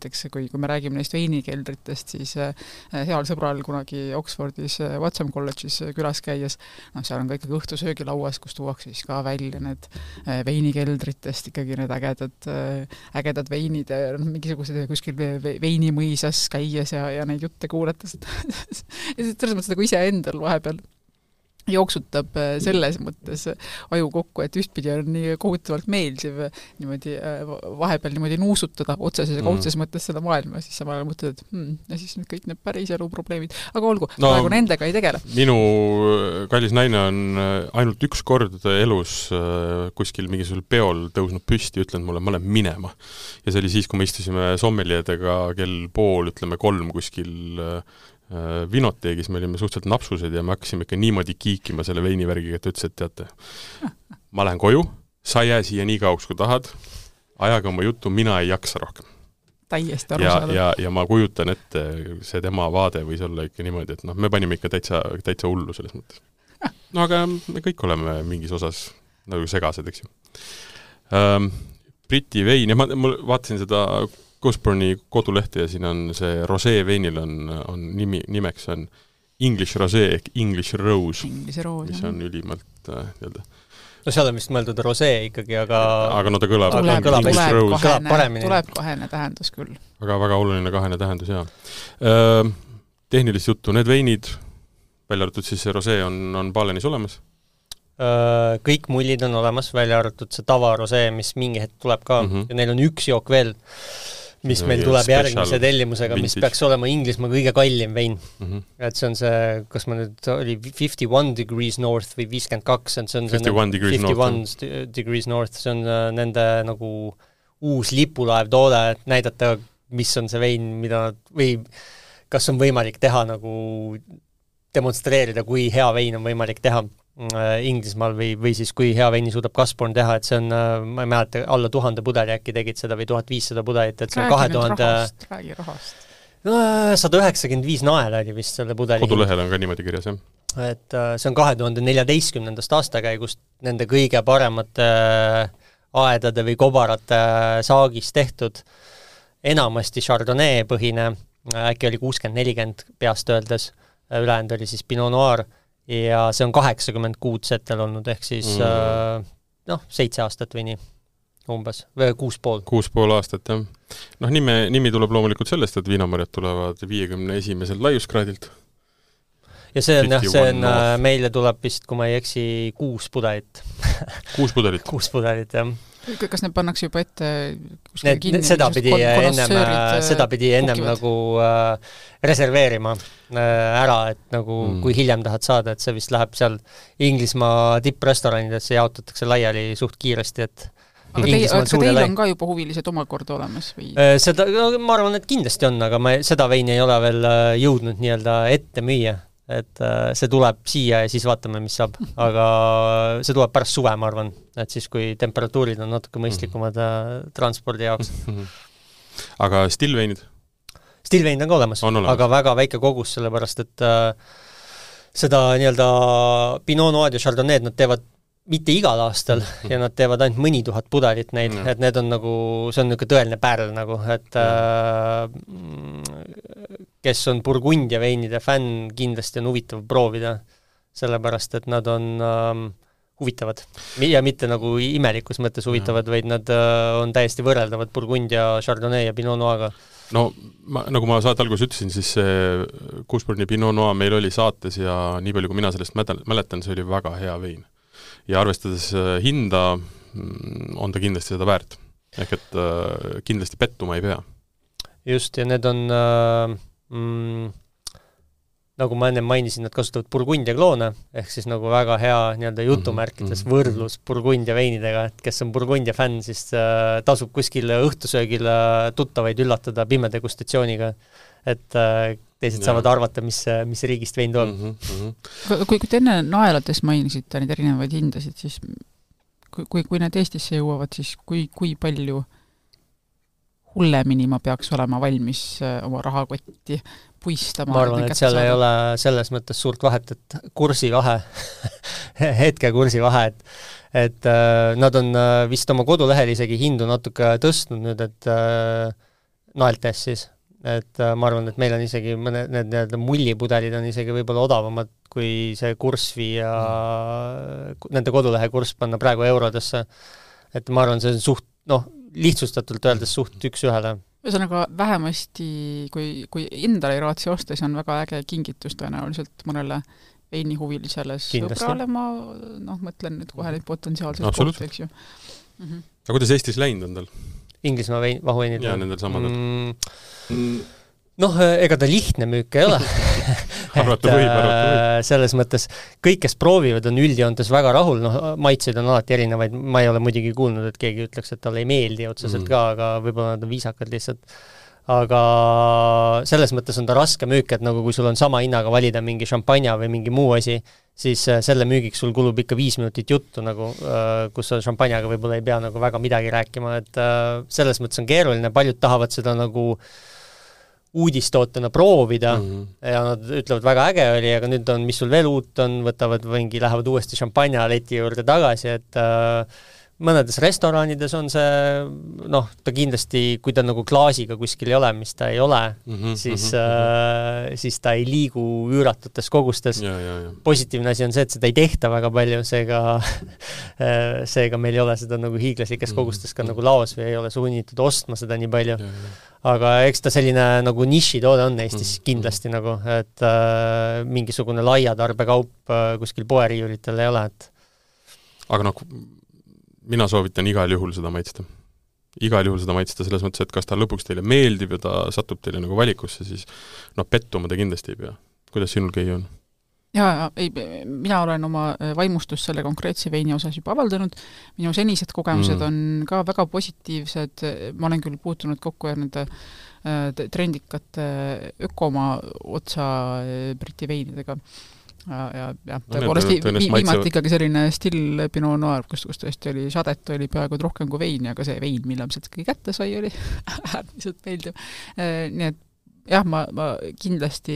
näiteks kui, kui me räägime neist veinikeldritest, siis heal sõbral kunagi Oxfordis Watson kolledžis külas käies, noh, seal on ka ikkagi õhtusöögilauas, kus tuuakse siis ka välja need veinikeldritest ikkagi need ägedad, ägedad veinid ja mingisugused kuskil veinimõisas käies ja, ja neid jutte kuulates. ja selles mõttes nagu ise endal vahepeal jooksutab selles mõttes aju kokku, et ühtpidi on nii kohutavalt meeldiv niimoodi vahepeal niimoodi nuusutada otseses ja kaudses mm. mõttes seda maailma, siis samal ajal mõtled, et hmm, ja siis need kõik need päris elu probleemid. Aga olgu, no, praegu nendega ei tegele. Minu kallis naine on ainult üks kord elus kuskil mingisugusel peol tõusnud püsti, ütlen mulle, ma olen minema. Ja see oli siis, kui me istusime sommeliedega kell pool, ütleme kolm kuskil vinoteegis, me olime suhteliselt napsused ja me hakkasime ikka niimoodi kiikima selle veinivärgiga, et ütles, et teate, ma lähen koju, sa jää siia nii kauks, kui tahad, ajaga oma juttu, mina ei jaksa rohkem. Täiesti aru ja, saada. ja, ja ma kujutan ette, see tema vaade võis olla ikka niimoodi, et noh, me panime ikka täitsa, täitsa hullu selles mõttes. No aga me kõik oleme mingis osas nagu segased, eks ju. Ähm, Briti vein, ja ma, ma vaatasin seda Gosborni kodulehte ja siin on see rosee veinil on, on nimi, nimeks on English rosee ehk English rose, English rose mis on ülimalt äh, nii-öelda. No seal on vist mõeldud rosee ikkagi, aga aga no ta kõlab, tuleb, kõlab, tuleb, rose. kahene, kõlab, tuleb kahene tähendus küll. Väga, väga oluline kahene tähendus, jaa. Äh, tehnilist juttu, need veinid, välja arvatud siis see rosee on, on Palenis olemas? Äh, kõik mullid on olemas, välja arvatud see tava rosee, mis mingi hetk tuleb ka mm -hmm. ja neil on üks jook veel, mis meil tuleb Special järgmise tellimusega, mis vintage. Peaks olema Inglismaa kõige kallim vein. Mm-hmm. Et see on see, kas ma nüüd oli fifty-one degrees north või fifty-two, see on, see on fifty-one degrees fifty-one north. degrees north, see on nende nagu uus lipulaev toode, et näidata, mis on see vein, mida või kas on võimalik teha nagu demonstreerida, kui hea vein on võimalik teha Inglismaal või, või siis kui hea veini suudab Gosborn teha, et see on, ma ei mäleta, alla tuhande pudeli äkki tegid seda või tuhat viissada pudelit, et see on kahe tuhande räägi rahast. No, sada üheksakümmend viis naela oli vist selle pudeli. Kodulehel on ka niimoodi kirjas, jah. Et see on kahe tuhande neljateistkümnendast aastakäigust nende kõige paremate aedade või kobarate saagist tehtud, enamasti Chardonnay põhine, äkki oli kuuskümmend nelikümmend peast öeldes, ülejäänud oli siis Pinot Noir, ja see on kaheksakümmend kuud setel olnud, ehk siis mm. äh, noh, seitse aastat või nii, umbes, või kuus pool. Kuus pool aastat, jah. Noh, nime, nimi tuleb loomulikult sellest, et viinamarjad tulevad viiekümne esimesel laiuskraadilt. Ja see on, jah, see on, north. Meile tuleb vist, kui ma ei eksi, kuus pudelit. Kuus pudelit? Kuus pudelit, jah. Kas need pannakse juba ette need, kinni? Seda pidi ennem, seda pidi ennem nagu äh, reserveerima äh, ära, et nagu mm. kui hiljem tahad saada, et see vist läheb seal Inglismaa tipprestoranidesse jaotatakse laiali suht kiiresti, et aga teil, aga teil on ka juba huvilised omakorda olemas? Või? Seda, ma arvan, et kindlasti on, aga ma, seda veini ei ole veel jõudnud nii-öelda ette müüa. Et see tuleb siia ja siis vaatame, mis saab. Aga see tuleb pärast suve, ma arvan, et siis kui temperatuurid on natuke mõistlikumad mm-hmm. transpordi jaoks. Mm-hmm. Aga stillveinid? Stillveinid on ka olemas, on olemas, aga väga väike kogus, sellepärast et äh, seda nii-öelda Pinot Noir ja Chardonnay nad teevad mitte igal aastal mm-hmm. ja nad teevad ainult mõni tuhat pudelit neid, mm-hmm. et need on nagu, see on niisugune tõeline pärl nagu, et mm-hmm. äh, kes on Burgundia veinide fänn, kindlasti on huvitav proovida, sellepärast et nad on ähm, huvitavad. Ja mitte nagu imelikus mõttes huvitavad, vaid nad äh, on täiesti võrreldavad Burgundia, Chardonnay ja Pinot Noir'ga. No, ma, nagu ma saate alguses ütlesin, siis see Gosborni Pinot Noir meil oli saates ja nii palju, kui mina sellest mäletan, see oli väga hea vein. Ja arvestades hinda on ta kindlasti seda väärt. Ehk et äh, kindlasti pettuma ei pea. Just, ja need on äh, mm, nagu ma enne mainisin, nad kasutavad Burgundia kloone, ehk siis nagu väga hea nii-öelda jutumärkides mm-hmm. võrdlus Burgundia veinidega, et kes on Burgundia fänn, siis äh, tasub kuskil õhtusöögil tuttavaid üllatada pime degustatsiooniga, et äh, teised ja. Saavad arvata, mis, mis riigist vein tuleb. Mm-hmm. Kui, kui te enne naelades mainisite neid erinevaid hindasid, siis kui, kui, kui need Eestisse jõuavad, siis kui, kui palju hullemini ma peaks olema valmis oma rahakotti puistama? Ma arvan, et seal saada. Ei ole selles mõttes suurt vahet, et kursi vahe, hetke kursi vahe, et, et äh, nad on äh, vist oma kodulehel isegi hindu natuke tõstnud nüüd, et äh, naeltes siis, et äh, ma arvan, et meil on isegi mõne, need need mullipudelid on isegi võib-olla odavamad, kui see kurss viia mm. nende kodulehe kurss panna praegu eurodesse. Et ma arvan, see on suht, noh, lihtsustatult öeldes suht üks ühele. Ühesõnaga vähemasti, kui, kui endale ei raatsi osta, see on väga äge kingitus tõenäoliselt mõnele veinihuvilisele sõbrale, ma noh, mõtlen nüüd kohe neid potentsiaalseid kohti, eks ju. Mm-hmm. Aga kuidas Eestis läinud on tal? Inglismaa vein, vahuveinid? Jaa, nendel samadel. Mm, mm. Noh, ega ta lihtne müük ei ole. arvata võib, arvata võib. Selles mõttes, kõik, kes proovivad, on üldjoontes väga rahul, noh, maitseid on alati erinevaid, ma ei ole muidugi kuulnud, et keegi ütleks, et talle ei meeldi otseselt mm. ka, aga võib-olla nad on viisakad lihtsalt. Aga selles mõttes on ta raske müük, et nagu kui sul on sama hinnaga valida mingi šampanja või mingi muu asi, siis selle müügiks sul kulub ikka viis minutit juttu, nagu, kus sa šampanjaga võib-olla ei pea nagu väga midagi rääkima, et selles mõttes on keeruline, paljud tahavad seda nagu uudistootena proovida mm-hmm. ja nad ütlevad, väga äge oli, aga nüüd on, mis sul veel uut on, võtavad mingi, lähevad uuesti šampanja leti juurde tagasi, et äh, mõnedes restoraanides on see, noh, ta kindlasti, kui ta nagu klaasiga kuskil ei ole, mis ta ei ole, mm-hmm, siis, mm-hmm. äh, siis ta ei liigu üüratutes kogustes. Ja, ja, ja. Positiivne asi on see, et seda ei tehta väga palju, seega, seega meil ei ole seda nagu hiiglaslikes mm-hmm. kogustes ka nagu laos või ei ole sunnitud ostma seda nii palju. Ja, ja. Aga eks ta selline nagu nišitoode on Eestis mm-hmm. kindlasti nagu, et äh, mingisugune laia tarbekaup äh, kuskil poeriiulitel ei ole. Et... Aga noh, mina soovitan igal juhul seda maitsta. Igal juhul seda maitsta selles mõttes, et kas ta lõpuks teile meeldib ja ta satub teile nagu valikusse, siis noh, pettuma ta kindlasti ei pea. Kuidas sinul Kei on? Jaa, ja, ei, mina olen oma vaimustust selle konkreetse veini osas juba avaldanud. Minu senised kogemused mm. on ka väga positiivsed. Ma olen küll puutunud kokku nende trendikate ökoma otsa Briti veinidega. ja, ja, ja no, tõepoolest vi, viimati ikkagi selline still Pinot Noir, kus, kus tõesti oli šadet, oli peaaegu rohkem kui veini, aga see vein, mille ma sealt kõige kätte sai, oli äärmiselt meeldiv. Nii et jah, ma, ma kindlasti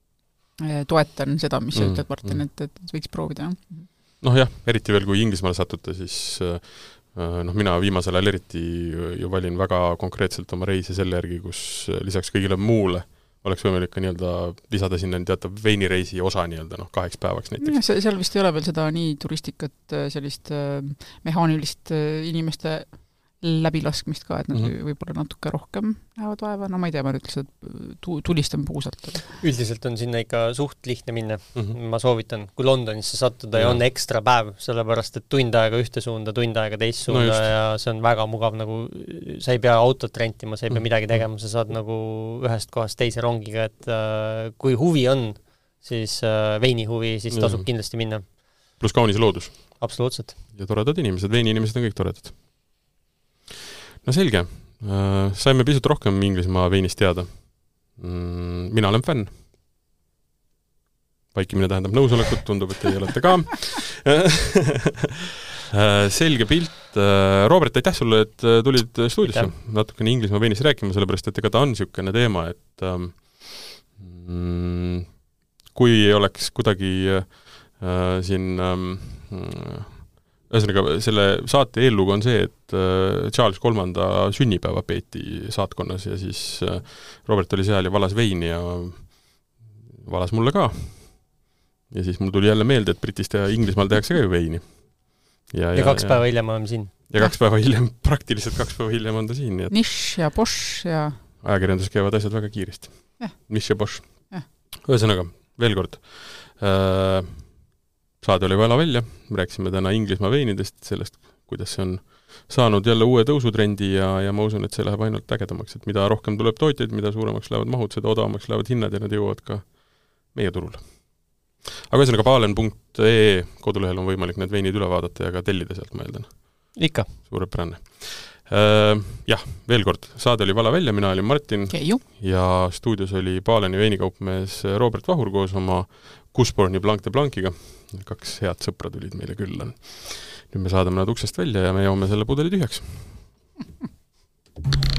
toetan seda, mis sa mm, ütled, Martin, mm. et, et võiks proovida. Noh jah, eriti veel, kui Inglismaale satute, siis noh, mina viimasel ajal eriti ju valin väga konkreetselt oma reisi selle järgi, kus lisaks kõigile muule oleks võimalik ka nii-öelda lisada sinna teatav veinireisi osa nii-öelda noh, kaheks päevaks näiteks. Ja, seal vist ei ole veel seda nii turistikat, sellist mehaanilist inimeste läbilaskmist ka, et nad mm-hmm. võib-olla natuke rohkem lähevad vaeva, no ma ei tea, ma nüüd lihtsalt tulistan puusalt. Üldiselt on sinna ikka suht lihtne minna, mm-hmm. ma soovitan, kui Londonisse sattuda ja on ekstra päev, sellepärast et tund aega ühte suunda, tund aega teist suunda no ja see on väga mugav, nagu sa ei pea autot rentima, sa ei pea mm-hmm. midagi tegema, sa saad nagu ühest kohast teise rongiga, et äh, kui huvi on, siis äh, veini huvi, siis tasub mm-hmm. kindlasti minna. Plus kaunis loodus. Absoluutselt. Ja toredad inimesed, veini inimesed on kõik toredad. No selge, saime pisut rohkem Inglismaa veinist teada. Mina olen fänn. Vaikimine tähendab nõusolekut, tundub, et teie olete ka. Selge pilt. Robert, aitäh sulle, et tulid stuudiosse natukene Inglismaa veinist rääkima, sellepärast, et ega ta on niisugune teema, et mm, kui ei oleks kuidagi äh, siin äh, ühesõnaga, selle saate eellugu on see, et Charles kolmanda sünnipäeva peeti saatkonnas ja siis Robert oli seal ja valas veini ja valas mulle ka. Ja siis mul tuli jälle meelde, et Britist ja Inglismaal tehakse ka ju veini. Ja, ja, ja kaks ja, päeva hiljem oleme siin. Ja kaks päeva hiljem, praktiliselt kaks päeva hiljem on ta siin. Et Nish ja Bosch ja... Ajakirjandus käivad asjad väga kiiresti. Ja. Nish ja Bosch. Ja. Ühesõnaga, veel kord. Äh, Saade oli vala välja, rääksime täna Inglismaa veinidest, sellest, kuidas see on saanud jälle uue tõusutrendi ja, ja ma usun, et see läheb ainult ägedamaks, et mida rohkem tuleb tootjaid, mida suuremaks lähevad mahud, seda odavamaks lähevad hinnad ja nad jõuavad ka meie turule. Aga ühesõnaga paalen punkt ee kodulehel on võimalik need veinid üle vaadata ja ka tellida sealt, ma eeldan. Ikka. Suurepärane. Äh, jah, veel kord, saade oli vala välja, mina olin Martin Keiu. Ja stuudios oli Paaleni veinikaupmees Robert Vahur koos oma Kusborni Blanc de Blanciga. Kaks head sõpra tulid meile külla. Nüüd me saadame nad uksest välja ja me joome selle pudeli tühjaks.